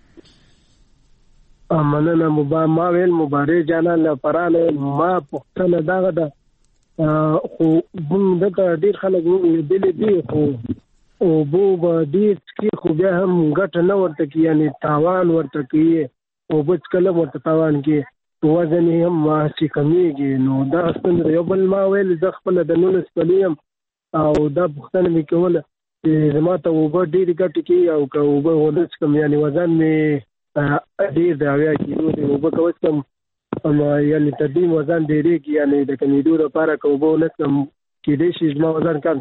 مننه ما ویل مبارک جانان لپاره ما پوښتنه داغه ده خو موږ د ډیر خلک ویل دي خو او بو ډیر کې خو بیا هم ګټه نه ورته کی یعنی تاوان ورته کی او بچ کله ورته تاوان کی وزن هم چې کمیږي نو دا څنګه یو بل ما ویل ز خپل د 19 کلیم او دا پوښتنه مې کوله چې زما ته وګ ډیر ګټه کی او که وګ ودس کم یعنی وزن مې ډیر دا ویا کیلو دی وګ کوم یعنی تدیم وزن ډیری کی یعنی د کمیدو لپاره کوو نه کم کې دې شي زما وزن کم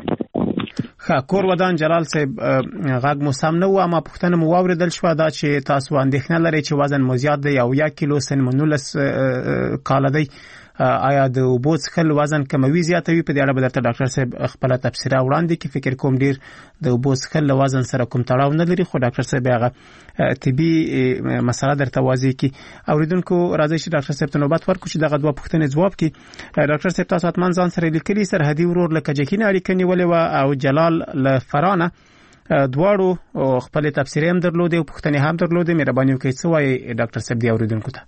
کور ودان جلال صاحب غږ مو سم نه و اما پوښتنه مو واوریدل شو دا چې تاسو اندېښنه لرئ چې وزن مو زیات دی او 1 کیلو سن منولس کال دی آیا د اوبو څښل وزن کموي زیاتوي په دې اړه به درته ډاکټر صاحب خپل تفسیر وړاندې کې فکر کوم ډیر د اوبو څښل وزن سره کوم تړاو نه لري خو ډاکټر صاحب هغه طبي مسله درته واضح کی اوریدونکو راځي چې ډاکټر صاحب ته نوبت ورکړو چې دغه دوه پوښتنې ځواب کی ډاکټر صاحب تاسو اتمن ځان سره لیکلي سرحدي ورور لکه جکینه اړیکه نیولې و او جلال لفرانه دواړو خپل تفسیر هم درلودي او پوښتنې هم درلودي مهرباني وکړئ څه وایي ډاکټر صاحب دی اوریدونکو ته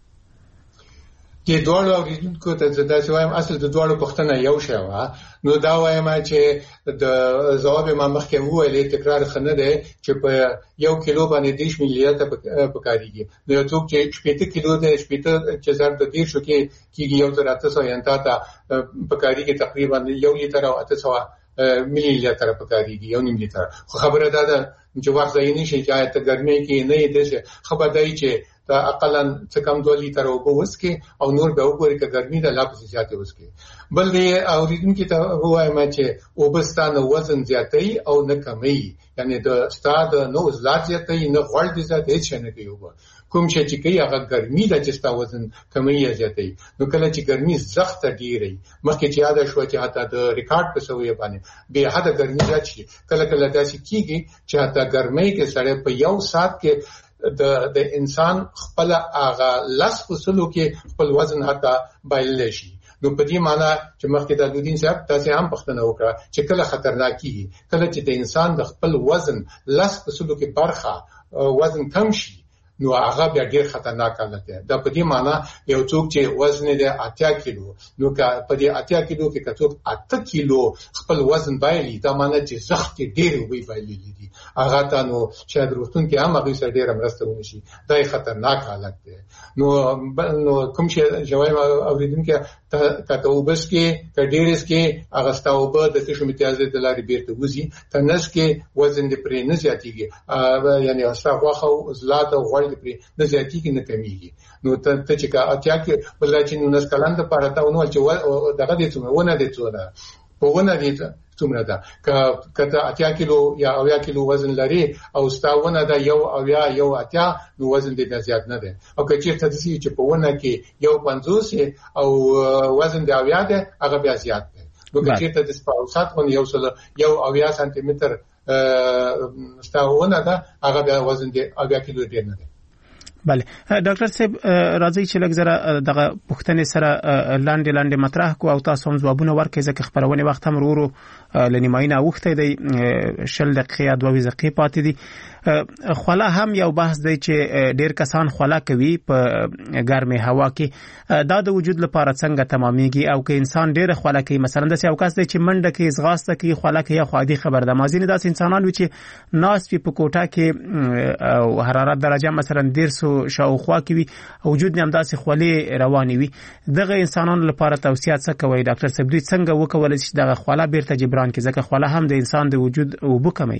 کې دوړو اوریدونکو ته دا وایم اصل د دوړو پوښتنه یو شی و نو دا وایم چې د جواب ما مخکې وویل تکرار خنه ده چې په 1 کیلو باندې 10 ملیته پکاريږي نو یو څوک چې 8 کیلو ده 8 چې زر د 10 شو کېږي یو تر 800 ینتا ته پکاريږي تقریبا 1 لیټر او 800 ملي لیټر پکاريږي 1 لیټر خو خبره ده چې وخت ځای نشي چې ته ګرمي کې نه دې خبره دی چې دا اقلا څه کم 2 لیټر او وسکي او نور به وګوري چې ګرمي ده لا پسې زیاتې وسکي بل دې اوریدونکو ته وایم چې وبستانه وزن زیاتې او نه کمي یعنی د ستاد نو زیاتې نه غوړ دي زیاتې څه نه کوي کوم چې کوي هغه ګرمي ده چې ستا وزن کمي زیاتې نو کله چې ګرمي سخت ډیره مخکې چې یاد شو چې حتی د ریکارډ په سوې باندې به حد ګرمي راځي کله داسې کیږي چې حتی ګرمي کې سره په یو سات کې د انسان خپل هغه لاس وسلو کې خپل وزن حتی بایل شي نو په دې معنی چې مخکې د دودین صاحب تاسو هم پښتنه وکړه چې کله خطرناکي کله چې د انسان د خپل وزن لاس وسلو کې برخه وزن کم شي نو هغه بیا ډیر خطرناک حالت دی دا په دې معنی یو څوک چې وزن یې 8 کیلو نو په دې 8 کیلو کې کڅوک 8 کیلو خپل وزن بایلي دا معنی چې زخت ډیر وی بایلي دي هغه ته نو چې دروغتون کې هم هغه سره ډیر مرسته ونشي دا خطرناک حالت دی نو کوم چې جواب اوریدونکو کته وبس کې کډیرس کې هغه ستاو به د تشو امتیازات د لارې بیرته وزي تنس کې وزن دې پرې نه زیاتیږي یعنی استا واخو زلات او غوړ دې پرې نه زیاتیږي نه کمیږي نو ته چې کا اتیا کې بل چې نو نس کلند پاره تا نو چې دغه دې څونه ونه دې څونه په ونه دې څومره ده کته 80 کیلو یا 80 کیلو وزن لري او ستاونه ده یو 80 نو وزن دې زیات نه ده او که چیرته د سې چې په ونه کې یو 50 او وزن دې 80 ده هغه بیا زیات ده نو که چیرته د سپاوسات ون یو 80 سانتي متر ستاونه ده هغه بیا وزن دې 80 کیلو ډیر نه ده.
بله ډاکټر صاحب راځي چې لږ زره دغه پوښتنې سره لاندې مطرح کو او تاسو هم ځوابونه ورکړئ ځکه خبرونه وخت هم ورو لنیماینه وخت دی 10 دقیقې یا 2 دقیقې پاتې دي. خوله هم یو بحث دی چې ډیر کسان خوله کوي په ګرمه هوا کې دا د وجود لپاره څنګه تمامېږي او که انسان ډیر خوله کوي مثلا د یو کس دی چې منډه کوي ځغاسته کوي خوله کوي خو عادي خبر ده مازین داس انسانان چې ناس په کوټه کې او حرارت درجه مثلا 150 شاوخوا کوي وجود هم داسې خولې رواني وي دغه انسانانو لپاره توصیه څه کوي ډاکټر صاحب دوی څنګه وکولای شي دغه خوله بیرته جبران کړي ځکه خوله هم د انسان د وجود اوبو کموي.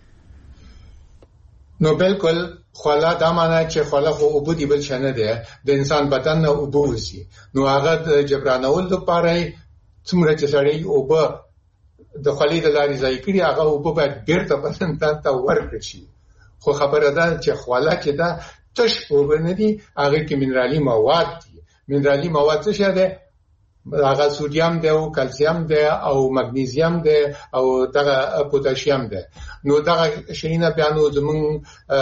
نو بالکل خوله دا معنی چې خوله خو اوبو دی بل شنه ده د انسان بدن نه اوبو وسی نو هغه د جبرانول لپاره څومره چې سړی اوبو د خولې د لارې ځای کړي هغه اوبو باید بیرته بدن ته ورکړي شي خو خبره ده چې خوله چې دا تش اوبو نه دي هغه کې منرالي مواد دي. منرالي مواد څه ده هغه سودیم ده او کلسیم ده او مګنیزیم ده او دغه پوتاشیم ده نو دغه شینه بیانو زمون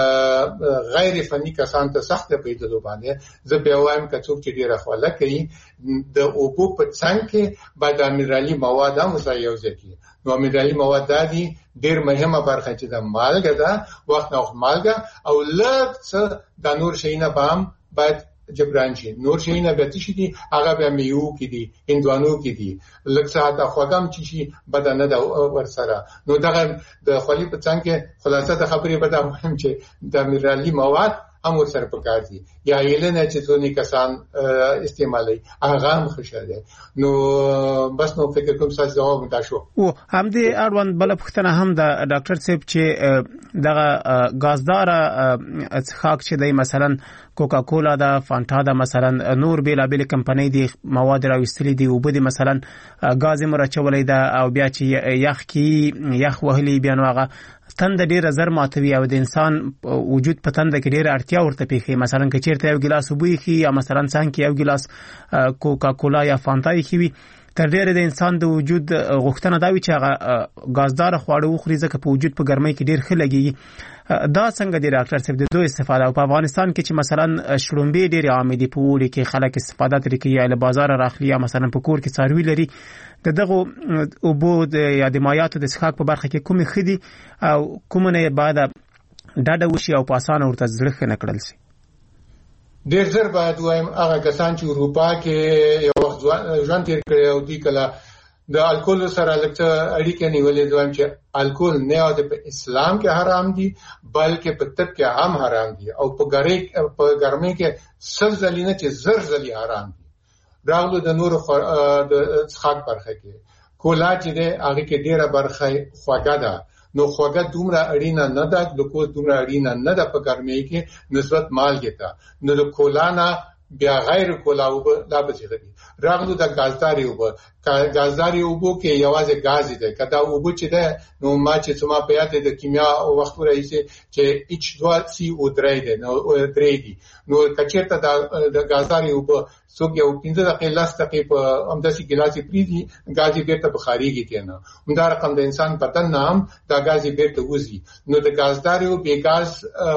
غیر فنی کسان ته سخت پیدلو باندې زه به وایم که څوک چې ډیره خوله کوي د اوبو په څنګ کې بعد منرالي مواد هم یو ځکه نو منرالي مواد دي ډیر مهمه برخه چې د مالګه ده وخت نو مالګه او لږ څه د نور شینه بام باید جبران شي نور شینه به تشي دي هغه به میو کې دي هندوانو کې دي لږ ساعت خوګم چې شي بدن نه ورسره نو دغه د خولي په څنګه خلاصه د خبرې به دا مهم چې د منرالي مواد هم ورسره پکار دي یا ایلنه چې څونی کسان استعمالي هغه هم خوشاله نو بس نو فکر کوم ساز جواب دا شو
او هم دې اړوند بل پښتنه هم د ډاکټر صاحب چې دغه غازدار څښاک چې دی مثلا کوکا کولا دا فانتا دا مثلا نور بیلابل کمپنۍ دی مواد راوستلې دی او بده مثلا غاز مرچولې دا او بیا چې یخ وهلي بیا نو هغه تند ډیر زر ماتوي او د انسان وجود په تند کې ډیر اړتیا ورته پیخي مثلا که چیرته یو ګلاس وبوي خي یا مثلا څنګه یو ګلاس کوکا کولا یا فانتا خي تر ډیره د انسان د وجود غوښتنه دا وي چې هغه غازدار خواړه وخوري ځکه په وجود په ګرمۍ کې ډیر ښه لګي دا څنګه دی ډاکټر صاحب د دوی استفاده او په افغانستان کې چې مثلا شړومبې ډیر عام دي په وړي کې خلک استفاده ترې کوي یا له بازار راخلي یا مثلا په کور کې څاروي لري دغه اوبو یا د مایعاتو د څښاک په برخه کې کومې خدي او کومه بعد ډاډه وشي او په اسانه ورته ځلخ نه کړل شي.
ډیر زر باید وایم هغه کسان چې اروپا کې یو وخت ژوند تیر کړی او دی کله د الکول سره لکه اړیکه نیولې دویم چې الکول نه او د اسلام کې حرام دي بلکې په طب کې هم حرام دي او په ګرمۍ کې سلزلینه چې زرزلی حرام دي راغلو د نور د څښاک برخه کې کولا چې ده هغه کې ډیره برخه خوږه ده نو خوږه دومره اړینه نه ده ګلوکوز دومره اړینه نه ده په ګرمۍ کې نسبت مالګې ته نو د کولا نه بیا غیر کولا او لا بچی راغلو د غازداري اوبو کې یوازې غاز دی کدا اوبو چې ده نو ما چې څما په یاد د کیمیا او وخت راځي چې H2CO3 دی نو درې دی نو کچته د غازداري اوبو څوک یو 15 دقیقې لاس دقیقې په همداسي ګلاسي پریدي غازي بیرته بخاريږي کنه همدا رقم د انسان بدن نام دا غازي بیرته وځي نو د غازداري او بیګاز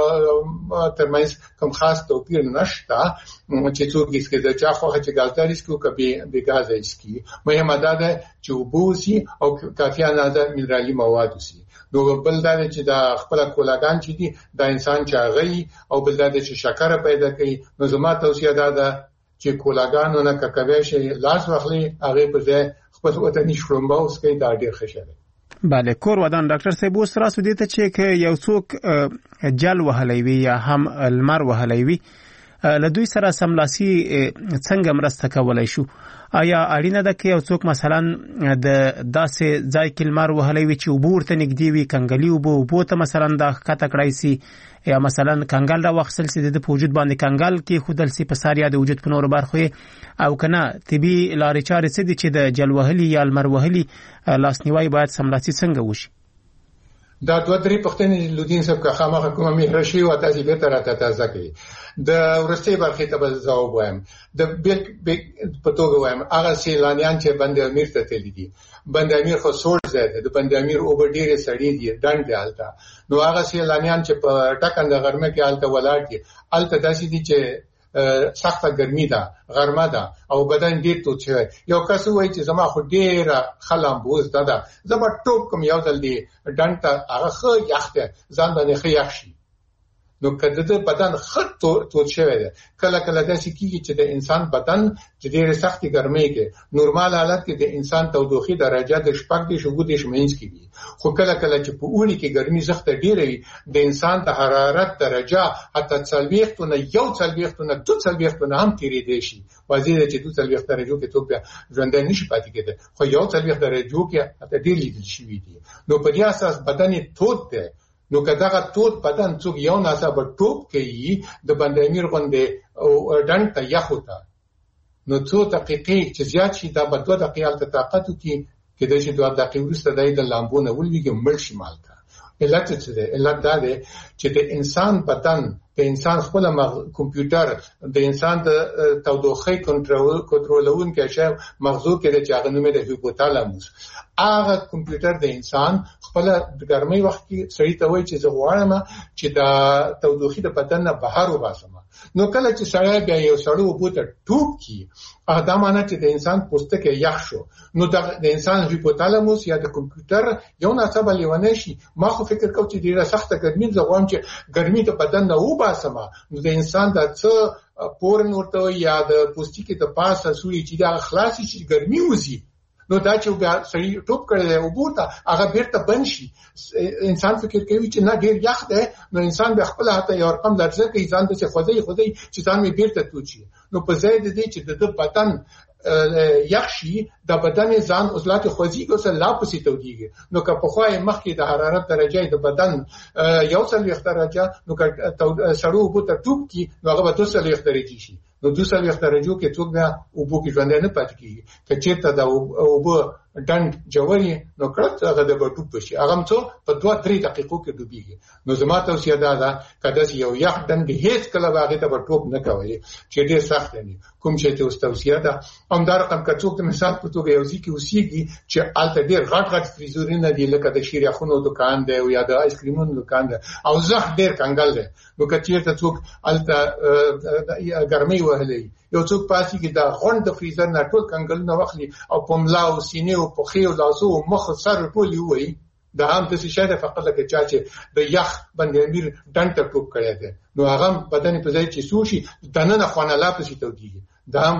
ترمنځ کوم خاص توپیر نشته چې څوک اسکه د چا خو چې غازداري سکو کبي بیګاز اسکی مهمه ده چې وبوسي او کافي اندازه منرالي مواد وسي نو بل دا چې د خپل کولاګان چې دي د انسان چاغي او بل دا چې شکر پیدا کوي نو زما توصیه ده چې کولاګانو نه ککوي شي لاس واخلي هغه په ځای خپل وطني شړومبه اوس کې دا ډیر خښه
بله کور ودان ډاکټر صاحب اوس راسو دي ته چې یو څوک جل وهلوي یا هم المر وهلوي له دوی سره سملاسي څنګه مرسته کولای شو؟ آیا اړینه ده چې یو څوک مثلا د داسې ځای کې لمر وهلی وي چې اوبه ورته نږدې وي، کنګلي اوبو ته مثلا دا ښکته کړای سي، یا مثلا کنګل راواخیستل سي د په وجود باندې کنګل کې ښودل سي په سر یا د وجود په نورو برخو او که نه طبي لارې چارې څه دي چې د جل وهلي یا لمر وهلي لاسنیوی باید سملاسي څنګه وشي؟
دا دوه درې پوښتنې لودین صاحب که خامخا کومه مهره شي او تاسو به راته تازه کړئ. د ورستۍ برخې ته به ځواب وایم. د بیل په توګه وایم هغه سیلانیان چې بند امیر ته تللي دي، بند امیر خو سوړ ځای دی، د بند امیر اوبه ډېرې سړې دي، ډنډ دی هلته. نو هغه سیلانیان چې په ټکنده غرمه کې هلته ولاړ دي، هلته داسې دي چې سخته ګرمي ده، غرمه ده او بدن ډېر تود شوی. یو کس وایي چې زما خو ډېره ښه لامبوز ده، زه به ټوپ کوم یو ځل دی ډنډ ته، هغه ښه یخ دی، ځان باندې ښه یخ شي. نو کله د بدن ښه تود شوی دی، کله کله داسې کېږي چې د انسان بدن چې ډېرې سختې ګرمۍ کې نورمال حالت کې د انسان تودوخي درجه د 6-7 منځ کې وي، خو کله کله چې په اوړي کې ګرمي سخته ډېره وي د انسان د حرارت درجه حتی 40 نه 41 نه 42 نه هم تېرېدی شي. واضح ده چې 42 درجو کې څوک ژوندی نشي پاتې کېدی، خو 41 درجو کې حتی ډېر لیدل شوي دي. نو په دې اساس بدن یې تود دی. نو که دغه تود بدن څوک یو ناڅاپه ټوپ کوي د بند امیر غوندې ډنډ ته یخ وته، نو څو دقیقې چې زیات شي دا به 2 دقیقې هلته طاقت وکړي، کېدای شي 2 دقیقې وروسته دی د لامبو نه ولوېږي مړ شي مالته. علت څه دی؟ علت دا دی چې د انسان بدن، د انسان خپل کمپیوټر، د انسان د تودوخې کنټرولونکی شی مغزو کې دی چې هغه نوم یې د هیپوتالاموس. هغه کمپیوټر د انسان خپل د ګرمۍ وخت کې سړي ته وایي چې زه غواړم چې د تودوخې د بدن نه بهر وباسم. نو کله چې سړی بیا یو سړی اوبو ته ټوپ کړي، دا معنی چې د انسان پوستکی یخ شو، نو د انسان هیپوتالاموس یا د کمپیوټر یو ناڅاپه لیونی شي. ما خو فکر کوم چې ډېره سخته ګرمي، زه غواړم چې ګرمي د بدن نه وباسم. نو د انسان د څه پورن ورته یا د پوستکي د پاسه سوري چې دا خلاصي چې ګرمي وځي، نو دا چې سړی ټوپ کړی دی اوبو ته هغه بیرته بند شي. انسان فکر کوي چې نه ډېر یخ دی، نو انسان بیا خپله حتی یو رقم لرزه کوي، ځان ته چې خوځوي چې ځان مې بیرته تود شي. نو په ځای د دې چې د بدن یخ شي، د بدن ځان عضلات خوځېږي او لا پسې تودېږي. نو که پخوا یې مخکې د حرارت درجه د بدن 41 درجه، نو که سړی اوبو ته ټوپ کړي نو هغه به 42 درجې شي. نو 42 درجو کې څوک بیا اوبو کې ژوندی نه پاتې کېږي. که چېرته د اوبه ډنډ جوړي نو کړت هغه د ټوپ شي، هغه هم څو په 2-3 دقیقو کې ډوبېږي. نو زما توصیه دا ده که داسې یو یخ ډنډ هېڅ کله به هغې ته به ټوپ نه کوئ چې ډېر سخت دی. کوم چې ته اوس توصیه ده همدا رقم که څوک د مثال په توګه یو ځای کې اوسېږي چې هلته ډېر غټ فریزورونه دي، لکه د شیریخونو دکان دی یا د آیس کریمونو دکان دی او زخ ډېر کنګل دی، نو که چېرته څوک هلته ګرمۍ وهلی، یو څوک پاسېږي د غونډ د فریزر نه ټول کنګلونه واخلي او په ملا او سینې او پښې او لاسو او مخ سر ټول یې ووهي، دا هم داسې شی دی فقط لکه چا چې د یخ بند امیر ډنډ ته ټوپ کړی دی. نو هغه هم بدن په ځای چې سو شي دننه خوانله پسې تودېږي. دا هم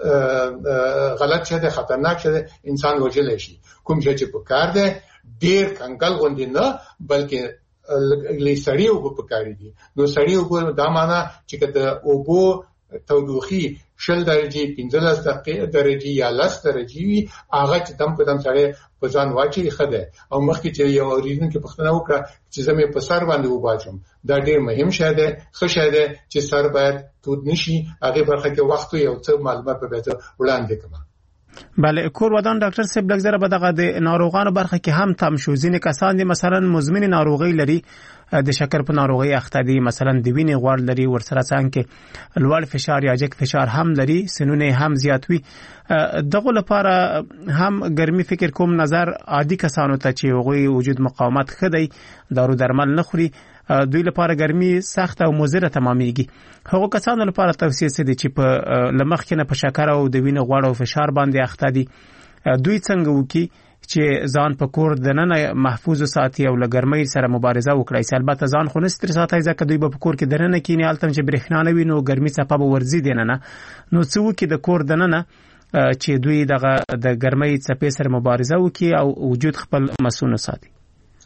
غلط شی دی، خطرناک شی دی، انسان وژلی شي. کوم شی چې په کار دی ډېر کنګل غوندې نه بلکې سړې اوبه په کار دي. نو سړې اوبه دا معنی چې که د اوبو تودوخي 20 درجې 15 درجې یا 10 درجې وي، هغه چې دم په دم سړی په ځان واچوي ښه دی. او مخکې چې یو اورېدونکي پوښتنه وکړه چې زه مې په سر باندې وباچم، دا ډېر مهم شی دی، ښه شی دی چې سر باید تود نشي. هغې برخه کې وخت یو څه معلومات به بیا وړاندې کړم.
بله کور ودان ډاکټر صاحب لږ زره به دغه د ناروغانو برخه کې هم تم شو. ځینې کسان دي مثلا مزمن ناروغي لري، د شکر په ناروغي اخته دي، مثلا د وینې غوړ لري، ورسره څنګه لوړ فشار یا جګ فشار هم لري، سنونه هم زیات وي. دغه لپاره هم ګرمي فکر کوم نظر عادي کسانو ته چې هغوی وجود مقاومت ښه دی، دارو درمل نه خوري، دوی لپاره ګرمي سخت او مضره تمامېږي. هغو کسانو لپاره توصیه څه دي چې په لمخ کې نه په شکر او د وینې غوړ او فشار باندې اخته دي، دوی څنګه وکړي چې ځان په کور دننه محفوظ وساتي او له ګرمۍ سره مبارزه وکړي؟ البته ځان خو نه ستر ساتي ځکه دوی به په کور کې دننه کینی، هلته چې برېښنا نه وي نو ګرمي څپه به ورځي دننه. نو څه وکړي د کور دننه چې دوی دغه د ګرمۍ څپې سره مبارزه وکړي او وجود خپل مسون وساتي؟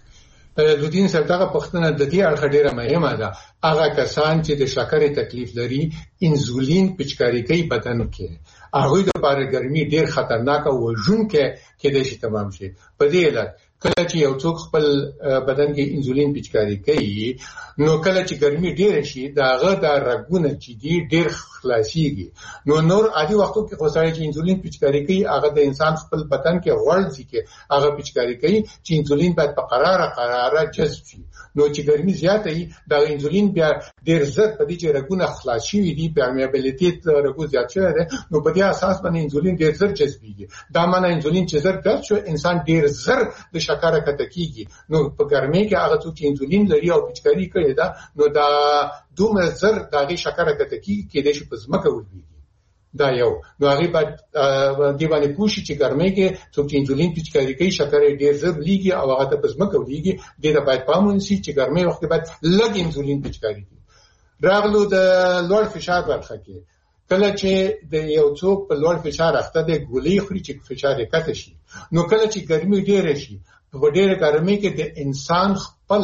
لودین صاحب دغه پښتنه د دې اړخ ډیره مهمه ده. هغه کسان چې د شکرې تکلیف لري انسولین پچکاری کوي بدن کې، هغه د لپاره ګرمي ډیر خطرناک او وژونکې کېدای شي تمام شي. په دې علت کله چې یو څوک خپل بدن کې انسولین پچکاری کوي نو کله چې ګرمي ډیر شي داغه د رګونه چې ډیر خلاصيږي. نور عادي وختو کې خصوصي چې انسولین پچکاری کوي هغه د انسان خپل بدن کې غوړځي کې هغه پچکاری کوي چې انسولین باید په قراره جذب شي. نو چې ګرمي زیاته وي دا انسولین بیا ډیر زر په دې چې رګونه خلاصي دي، پرمیابیلیټی رګو زیات شوی دی، نو په دې اساس باندې انسولین ډیر زر جذبېږي. دا معنی انسولین چې زر ګرځي شو انسان ډیر زر د شکر کته کیږي. نو په ګرمۍ کې هغه څوک چې انسولین لري او پچکاری کوي دا نو دا دومره زر دغه شکر کته کیږي کې د شي په ځمکه ولوي. دا یو نو هغه باید دی باندې کوشش چې ګرمۍ کې څوک چې انسولین پچکاری کوي شکر ډیر زر لیږي او هغه ته په ځمکه ولېږي. د دې باید پامونسي چې ګرمۍ وخت باید لږ انسولین پچکاری کوي. راغلو د لوړ فشار برخه کې کله چې د یو څوک په لوړ فشار اخته د ګولۍ خوري چې فشار یې کته شي، نو کله چې ګرمۍ ډیر شي په ډیره ګرمۍ کې د انسان خپل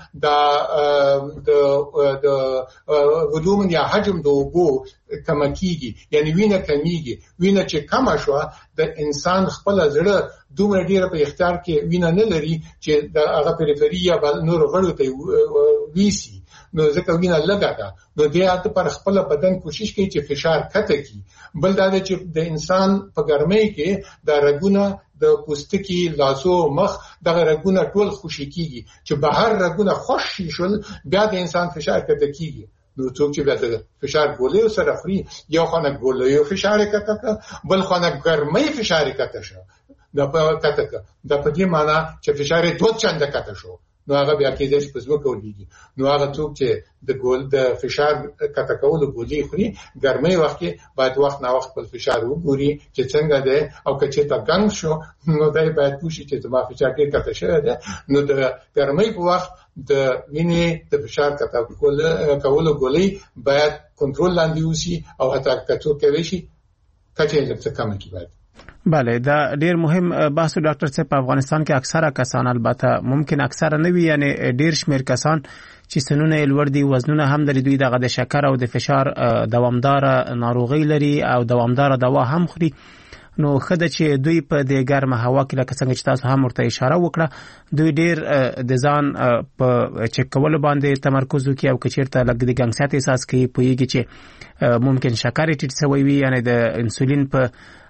د ولومن یا حجم د اوبو کم کیږي، یعنی وینه کمیږي. وینه چې کم شو د انسان خپل زړه دومره ډیره په اختیار کې وینه نه لري چې د هغه پریفری یا نور غړو ته ویسي، نو ځکه وینه لږه ده. نو دې اته پر خپل بدن کوشش کوي چې فشار کته کی. بل دا چې د انسان په ګرمۍ کې د رګونه د پوستکي لاسو مخ دغه رګونه ټول خوشي کیږي چې بهر رګونه خوشي شول بیا د انسان فشار کته کیږي. نو څوک چې بیا د فشار ګولې سره خوري یو خانه ګولې فشار کته بل خانه ګرمۍ فشار کته شو د په دې معنی چې فشار دوه چنده کته شو، نو هغه بیا کېدای شي په ځمکه ولګي. نو هغه څوک چې د فشار کته کولو ګولې خوري ګرمۍ وخت کې باید وخت نه وخت په فشار وګوري چې څنګه ده، او که چې تا ګنګ شو نو دای باید پوښي چې زما فشار ډېر کته شوی ده. نو د ګرمۍ په وخت د وینې د فشار کته کولو ګولې باید کنټرول لاندې وسی او حتی که څوک کوي شي کچې لږ کم کی باید.
بله دا ډیر مهم بحث ډاکټر صاحب. په افغانستان کې اکثره کسان البته ممکن اکثره نه وي، یعنی ډیر شمیر کسان چې سنونه لوړ دي، وزنونه هم لري، دوی دغه د شکر او د فشار دوامدار ناروغي لري او دوامدار دوا هم خوري. نو خدای چې دوی په د ګرمه هوا کې لکه څنګه چې تاسو هم ورته اشاره وکړه دوی ډیر د ځان په چک کول باندې تمرکز وکړي او کچیرته لګ د ګنګسیت احساس کوي پویږي چې ممکن شکر ټیټ شوی وي، یعنی د انسولین په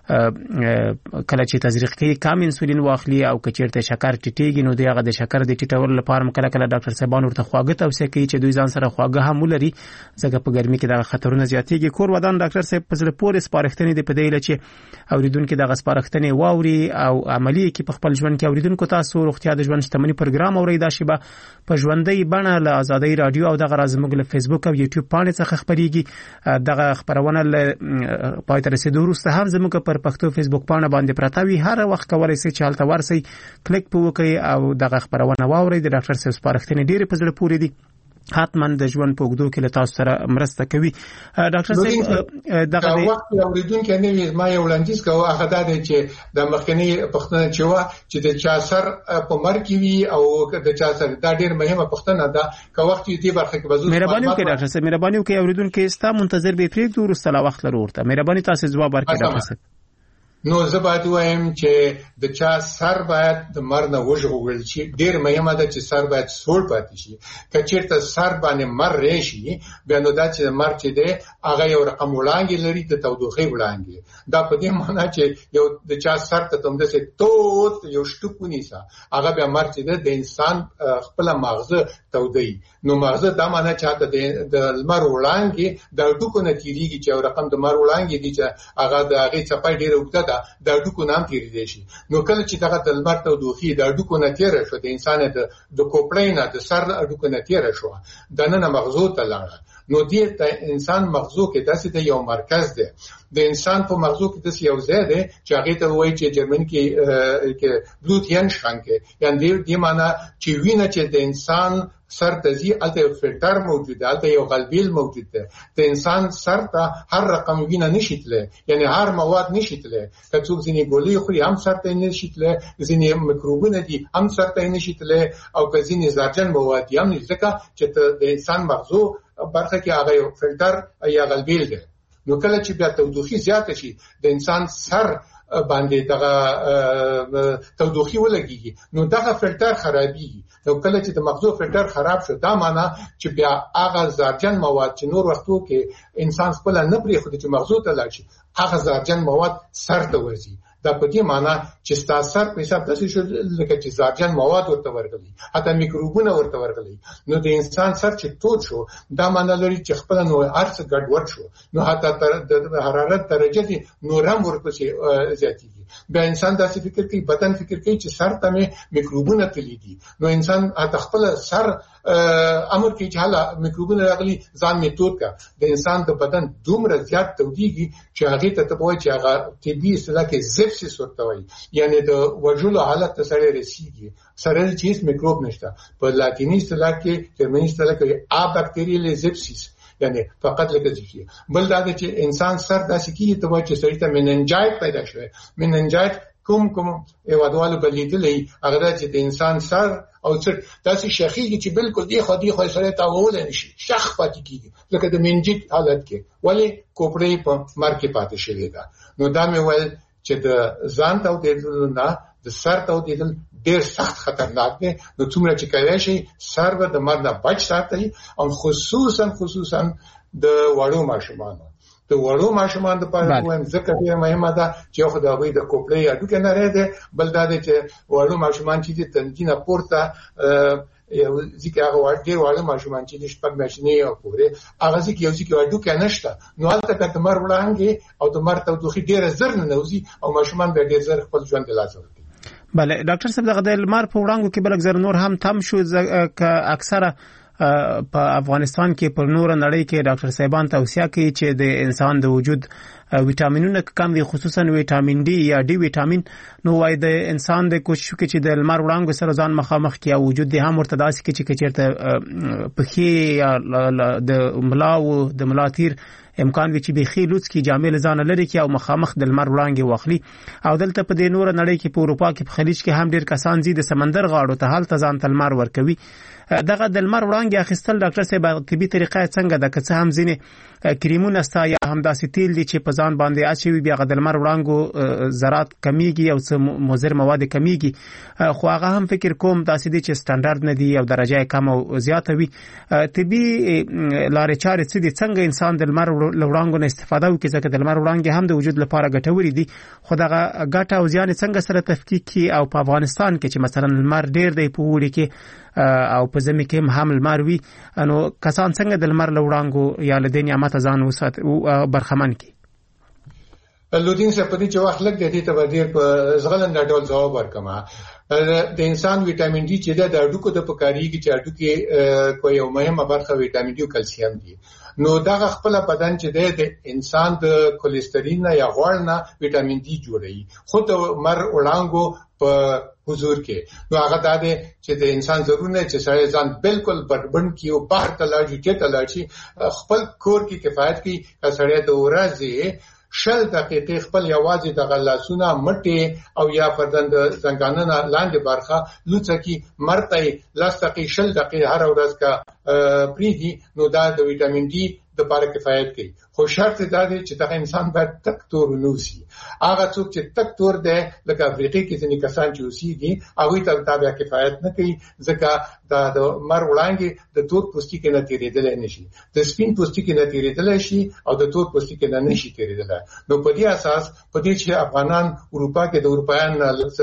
کله چې تزریق کوي کم انسولین واخلي او کچیرته شکر ټیټیږي نو دغه د شکر د ټیټولو لپاره کله کله ډاکټر صاحبان ورته خواږه توصیه کوي چې دوی ځان سره خواږه هم ولري ځکه په ګرمۍ کې دغه خطرونه زیاتېږي. کور ودان ډاکټر صاحب په زړه پورې سپارښتنې دي په دې لچې اوریدونکو دغه سپارښتنې واوري او عملی کې په خپل ژوند کې اوریدونکو تاسو روغتیا د ژوند شتمنۍ پروګرام اوريدا شيبه په ژوندۍ بڼه له آزادۍ رادیو او دغه زموږ له فیسبوک او یوټیوب باندې څخه خبريږي. دغه خبرونه له پای تر رسیدو وروسته هم زموږ پر پښتو فیسبوک باندې پرتاوي هر وخت کولای شي چې حالت ورسي کلیک په وکړي او دغه خبرونه واوري. د ډاکټر صاحب سپارښتنې ډېرې په زړه پورې دي، حتما د ژوند په اوږدو کې له تاسو سره مرسته کوي. ډاکټر صاحب دغه وخت
اوریدونکو نه وي ما یو وړاندیز کوم هغه دا دی چې د مخکنی پښتنه چې د چا سر په مرګ وي او د چا سر دا ډېر مهمه پښتنه ده که وخت دې برخه کې بزو
مهرباني وکړئ ډاکټر صاحب، مهرباني وکړئ اوریدونکو ستا منتظر به پریږدو ورسته لا وخت لرو ورته مهرباني تاسو ځواب ورکړئ ډاکټر صاحب.
نو زه باید وایم چې د چا سر باید د مرنه وژغورل شي. ډیر مهمه ده چې سر باید سوړ پاتې شي. کچیرته سر باندې مر راشي بیا نو دا چې مر چې ده هغه یو رقم وړاندې لري د تودوخې وړاندې. دا په دې معنی چې یو د چا سر ته تم دسه توت یو شټکونی سا هغه بیا مر چې ده د انسان خپل مغزه تودي. نو مغزه دا معنی چې د لمر وړاندې د ډوکو نتیریږي چې یو رقم د مر وړاندې دي چې هغه د هغه چپای ډیر وګړه د ډوکو نام تیر دي شي. نو کله چې دغه د لمر تودوخي د ډوکو نتیر شو د انسان د کوپړینا د سر ډوکو نتیر شو د نن مغزو ته لاړه. نو دې د انسان مغزو کې داسې د یو مرکز دی د انسان په مغزو کې داسې یو ځای دی چې هغه ته وایي چې جرمن کې بلوت هرنشفانګ یعنی دې معنی چې وینه چې د انسان سر ته ځي الته یو فلټر موجود دی الته یو غلبیل موجود دی د انسان سر ته هر رقم وینه نشیتله یعنی هر مواد نشیتله که څوک ځینې ګولې خوري هم سر ته نشیتله ځینې میکروبونه دي هم سر ته نشیتله او که ځینې زهرجن مواد هم ځکه چې د انسان مغزو برخه کې هغه یو فلټر یا غلبیل دی نو کله چې بیا تودوخي زیاته شي د انسان سر باندې دغه تودوخي ولګيږي نو دغه فلټر خرابيږي نو کله چې د مغزو فلټر خراب شو دا معنی چې بیا هغه زهرجن مواد چې نور وختو کې انسان خپل نه پرې خو چې مغزو ته لاړ شي هغه زهرجن مواد سر ته ورځي دا په دې معنی چې ستاسو سر په حساب داسې شو لکه چې زهرجن مواد ورته ورغلي حتی میکروبونه ورته ورغلي نو د انسان سر چې ټوټ شو دا معنی لري چې خپل نو ارڅ ګډوډ شو نو حتی د حرارت درجه دي نور هم ورپسې زیاتېږي بیا انسان داسې فکر کوي بدن فکر کوي چې سر ته میکروبونه تللی دي نو انسان حتی خپل سر امر کې چې حالا میکروبونه راغلي ځان میتود کا د انسان د بدن دومره زیات توديږي چې هغه ته تبوي چې هغه طبي اصطلاح کې زپسیس ورته وایي یعنی د وجلو حالت ته سره رسیږي سره چې میکروب نشته په لاتینی اصطلاح کې جرمني اصطلاح کې ا بکټریال زپسیس یعنی فقط لکه ځکه بل دا چې انسان سر داسې کیږي ته وایي چې سړی ته مننجایت پیدا شوی مننجایت کوم ایوادوالو بلیدلې هغه چې د انسان سر او څر داسې شخیږي چې بالکل دی خو سره تاول نشي شخ پاتې کیږي لکه د منجیت حالت کې ولی کوپړې په مارکه پاتې شوی دا نو دا مې ول چې د ځان ته د نه د سر ته د ډېر سخت خطرناک دی نو څومره چې کوي شي سر به د مرګ نه بچ ساتي او خصوصا د وړو ماشومانو د وړو ماشومان د پاره وایم ځکه ډېر مهمه ده چې خو دا وي د کوپړې اډوکه نه لري بل دا چې وړو ماشومان چې د تنګینه پورته یو ځکه هغه ډېر وړو ماشومان چې د شپږ میاشتې او پورې هغه ځکه یو ځکه اډوکه نشته نو هلته د مر وړاندې او د مر توخي ډېر زر نه نوځي او ماشومان به ډېر زر خپل ژوند له لاسه ورکړي
بله ډاکټر صاحب دغه د لمر په وړاندو کې بلک زر نور هم تم شو که اکثره په افغانستان کې پر نور نړۍ کې ډاکټر صاحبان توصیه کوي چې د انسان د وجود ویټامینونه کم دي خصوصا ویټامین ډي یا ډي ویټامین نو وای د انسان د کوشش کې چې د لمر وړاندو سره ځان مخامخ کې او وجود د هم ورتداس کې چې چیرته په خي یا د ملاو د ملاتیر امکان وی چې بخي لوڅ کی جامې لزان لري کې او مخامخ د لمر وړاندې واخلي او دلته په د نور نړۍ کې په اروپا کې په خلیج کې هم ډیر کسان زی د سمندر غاړو ته حالت ځان تلمر ورکوي دغه د لمر وړاندې اخیستل ډاکټر صاحب طبي طریقه څنګه د کڅ هم ځینې کریمونه ستا یا هم داسې تیل دي چې په ځان باندې اچوي بیا د لمر وړاندو ذرات کمیږي او څه مضر مواد کمیږي خو هغه هم فکر کوم داسې دي چې سټانډرډ نه دي او درجه کم او زیاته وي طبي لارې چارې څه دي څنګه انسان د لمر وړاندو نه استفاده وکړي ځکه د لمر وړاندې هم د وجود لپاره ګټوري دي خو دغه ګټه او زیان څنګه سره تفکیک کی او په افغانستان کې چې مثلا لمر ډیر دی په وړي کې او په زمي کې هم لمر وي نو کسان څنګه د لمر وړاندو یا له دې نعمت ځان وسات او برخمن کی
لودین څخه پدې چې وخت لګ دې ته ډیر په زغلند ډول جواب ورکما د انسان ویټامین ډي چې د اډوکو د پکاريږي چې اډوکي کوم یو مهمه برخه ویټامین ډي او کلسیم دي نو دا خپل بدن چې د انسان د کولېسترول یا غوړ نه ویټامین ډي جوړوي خو د مر وړاندو په حضور کې نو هغه دا دی چې د انسان ضروري چې سړی ځان بالکل بربند کیو بهر ته لاړ چې ته لاړ شي خپل کور کې کفایت کوي سړی د ورځې شل دقیقې خپل یوازې د غلاسونه مټي او یا پردند څنګه لاندې برخه لوڅه کی مرته لاس دقیقې شل دقیقې هر ورځ کا پریدي نو دا د ویټامین ډي د لپاره کفایت کوي خو شرط دا دی چې دا انسان باید تک تور نوسی هغه څوک چې تک تور دی لکه افریقا کې ځینې کسان چې اوسېږي هغه ته دا کفایت نه کوي ځکه دا د مر وړاندې د تور پوستکي کې نه تیرېدل نشي د سپین پوستکي نه تیرېدل شي او د تور پوستکي نه نشي تیرېدل نو په دې اساس په دې چې افغانان اروپا کې د اروپایان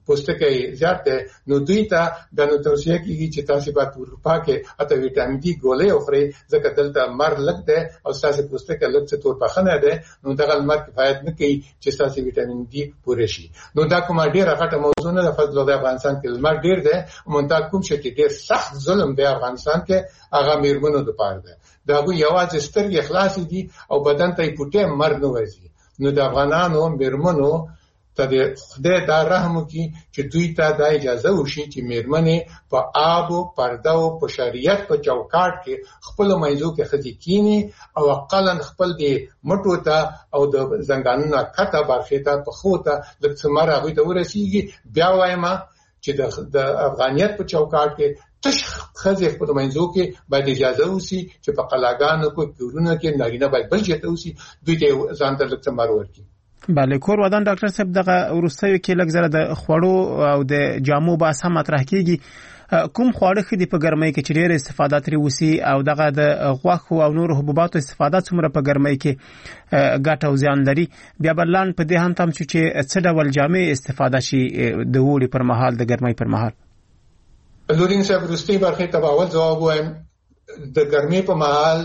پوستکی زیات ده نو دوی ته د نو توصیه کیږي چې تاسو به اروپا کې اته ویټامین ډي ګولې اخري ځکه دلته مر لګ ده او تاسو پوستکی لږ څه تور بخنه ده نو دغه مر کفایت نه کوي چې تاسو ویټامین ډي پوره شي. نو دا کومه ډیره غټه موضوع نه ده. فضل الله افغانستان کې لمر ډیر ده مونږ کوم شي چې ډیر سخت ظلم دی افغانستان کې هغه میرمنو د پاره ده. دا غو یوازې سترګې خلاص دي او بدن ته پټه مر نه وځي. نو د افغانانو میرمنو ته د خدای دا رحم وکړي چې دوی ته دا اجازه وشي چې میرمنې په آب او پرده او په شریعت په چوکاټ کې خپل موضوع کې خدي کینی او اقلا خپل د مټو ته او د زنګانونو کته برخه ته په خوته د څمر هغه ته ورسیږي. بیا وایم چې د افغانیت په چوکاټ کې تش خزه په منځو کې باید اجازه وسی چې په قلاګانو کې کورونه کې نارینه باید بل چته وسی دوی ته ځان ته لکه څمر ورکی.
بله کور ودان ډاکټر صاحب دغه ورستیو کې لږ زره د خوړو او د جامو بحث هم مطرح کیږي. کوم خواړه خدي په ګرمۍ کې چې ډېر استفاده ترې وسی او دغه د غوښو او نور حبوباتو استفاده څومره په ګرمۍ کې ګټه او زیان لري. بیا بلان په دې هم تم چې څه ډول جامې استفاده شي د وړي پر مهال د ګرمۍ پر مهال.
لورین صاحب ورستي برخه ته اول جواب وایم. د ګرمۍ په مهال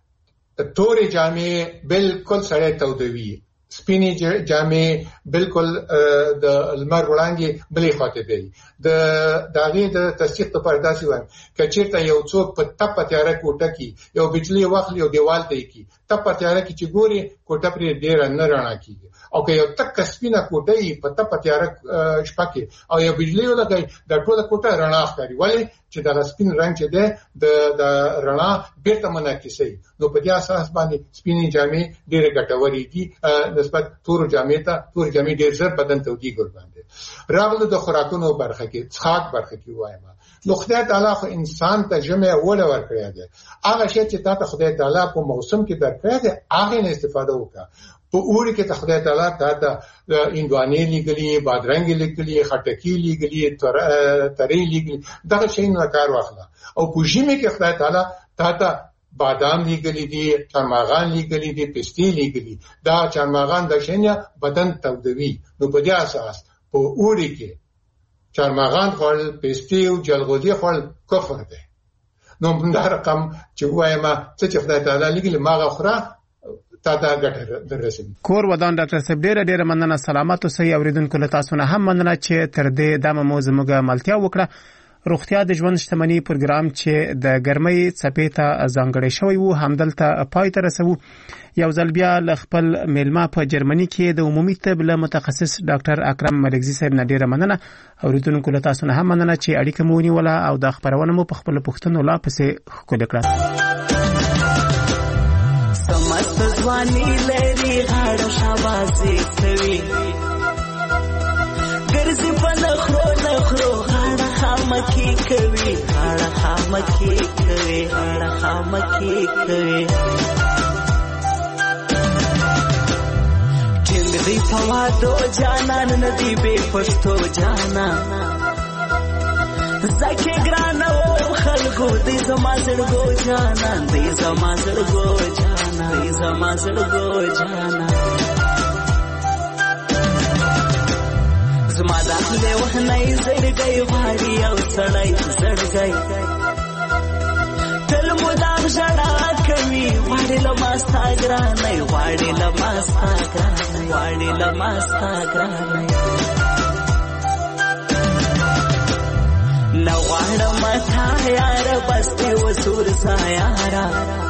تورې جامې بالکل سړی تودوي. سپینی جامې بالکل د لمر وړاندې بلې خواته دی. د داغه د تصدیق په پرداسي وایم کچېرته یو څوک په تپ تیاره کوټه کې یو بجلی واخلي او دیوال ته کی تپ تیاره کې چې ګوري کوټه پرې ډیر نه رڼا کیږي او که یو تک سپینه کوټه یې په تپ تیاره شپه کې او یو بجلی ولګي د ټوله کوټه رڼا ښکاري. ولی چې دا سپین رنگ چې ده د رڼا بیرته منعکسي. نو په دې اساس باندې سپینې جامې ډېر ګټورې دي نسبت تور جامې ته. تور جامې ډېر زر بدن ته ودی ګور باندې راغله. د خوراکونو برخه کې څښاک برخه کې وایم نو خدای تعالی خو انسان ته جمع ولا ورکړی دی. هغه شی چې تاسو خدای تعالی په موسم کې درکړی دی هغه نه استفاده وکړه. په اوري کې خدای تعالی ته اندوانې لګلې بادرنګ لګلې خټکی لګلې ترې لګلې دغه شی نه کار واخله. او په ژمي کې خدای تعالی ته بادام لګلې دي چارمغان لګلې دي پستی لګلې دا چارمغان د شینه بدن تودوي. نو په دې اساس په اوري کې چارمغان خپل پستی او جلغوزي خپل کفر ده. نو دا رقم چې وایم چې خدای تعالی لګلې ماغه خوره
کور ودان ډاکټر صاحب ډېر مننه. سلامت اوسئ. اوریدونکو له تاسو نه هم مننه چې تر دې دمه مو زموږ ملتیا وکړه. روغتیا د ژوند شتمنۍ پروګرام چې د ګرمۍ څپې ته ځانګړی شوی وو همدلته پای ته رسوو. یو ځل بیا له خپل میلمه په جرمني کې د عمومي طب له متخصص ډاکټر اکرم ملکزي صاحب نه ډېره مننه. اوریدونکو له تاسو نه هم مننه چې اړیکه مو ونیوله او د خبرونه مو په خپل پښتون لا پسې ښکلې کړه.
سمست ځواني لري غاړه شاباسي کوي ګرځي په نخرو غاړه خامکی کوي غاړه خامکی کوي غاړه خامکی کوي ټینګ دی په وادو جانان ندی به پښتو جانان زکه ګرانو خلکو دې زما زړګو جانان دې زما زړګو جانان دې زما زړګو جانان زما داخله وهنه زړګي واري او سړی زړګي تل مدام ژړا کوي وړي لماستا ګرانه وړي لماستا ګرانه وړي لماستا ګرانه نوړه متا یار بسته وسور سایارا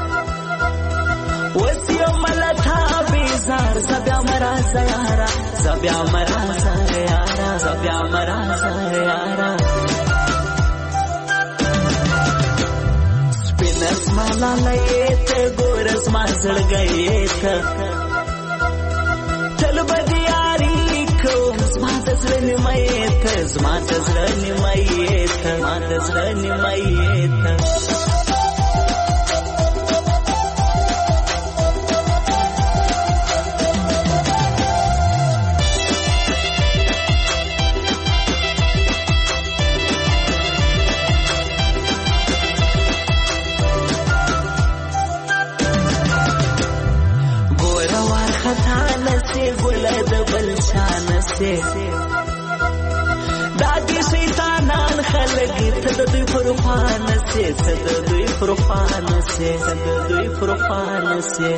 وسیو ملتا بیزار زبیا مرا سیارا زبیا مرا سیارا زبیا مرا سیارا سپینس مالا لیت ګورس ما زړ گئیت تل بدیاری زما د زړه نیمایت زما د زړه نیمایت زما د زړه نیمایت ګوره وارخطا نسې ګله د بل شان نسې دوی پروخانه سي څه د دوی پروخانه سي څه د دوی پروخانه سي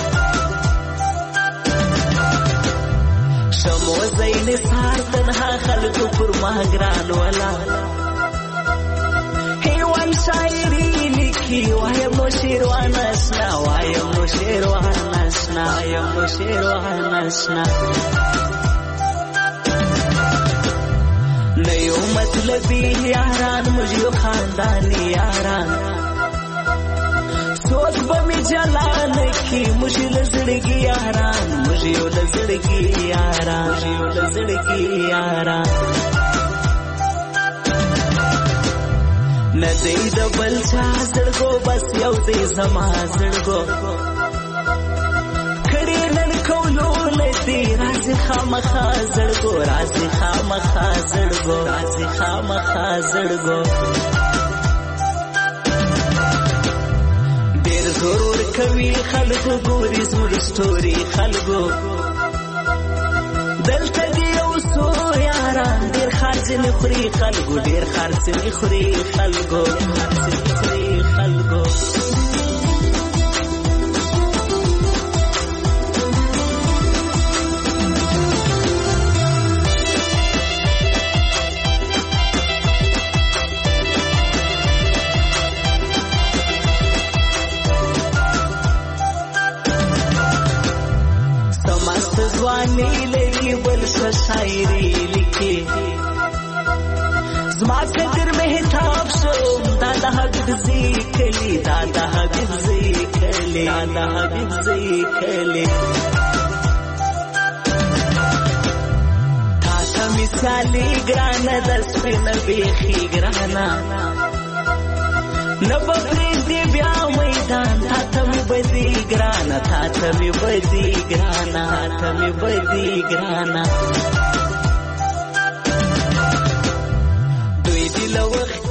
شمو زین سار تنها خلکو پر ما ګران ولا هیوان شاعری لیکي وایم نو شیروان آشنا وایم نو شیروان آشنا وایم نو شیروان آشنا نیو مطلبی یاران مجھو خاندانی یاران سوک بمی جلان کی مجھو لزڑگی یاران مجھو لزڑگی یاران مجھو لزڑگی یاران ندی دبل چا زڑگو بس یو دی زما زڑگو نن کولو لدی رازی خامخا زړګو رازی خامخا زړګو رازی خامخا زړګو ډېر ضرور کوي خلکو ګوري زموږ سټوري خلکو دلته دی اوسو یاران ډېر خرڅ نه خوري خلکو ډېر خرڅ نه خوري خلکو ځواني لري بل شاعري لیکي زما قدر مهتاب شو دا د حبیب ذکلی دا د حبیب ذکلی دا د حبیب ذکلی تا ته مثالي ګرانه د سپین بیخي ګرانه نبپری دی بیا میدان تا تمی بدی گرانا تا تمی بدی گرانا تا تمی بدی گرانا دوی دی لوخ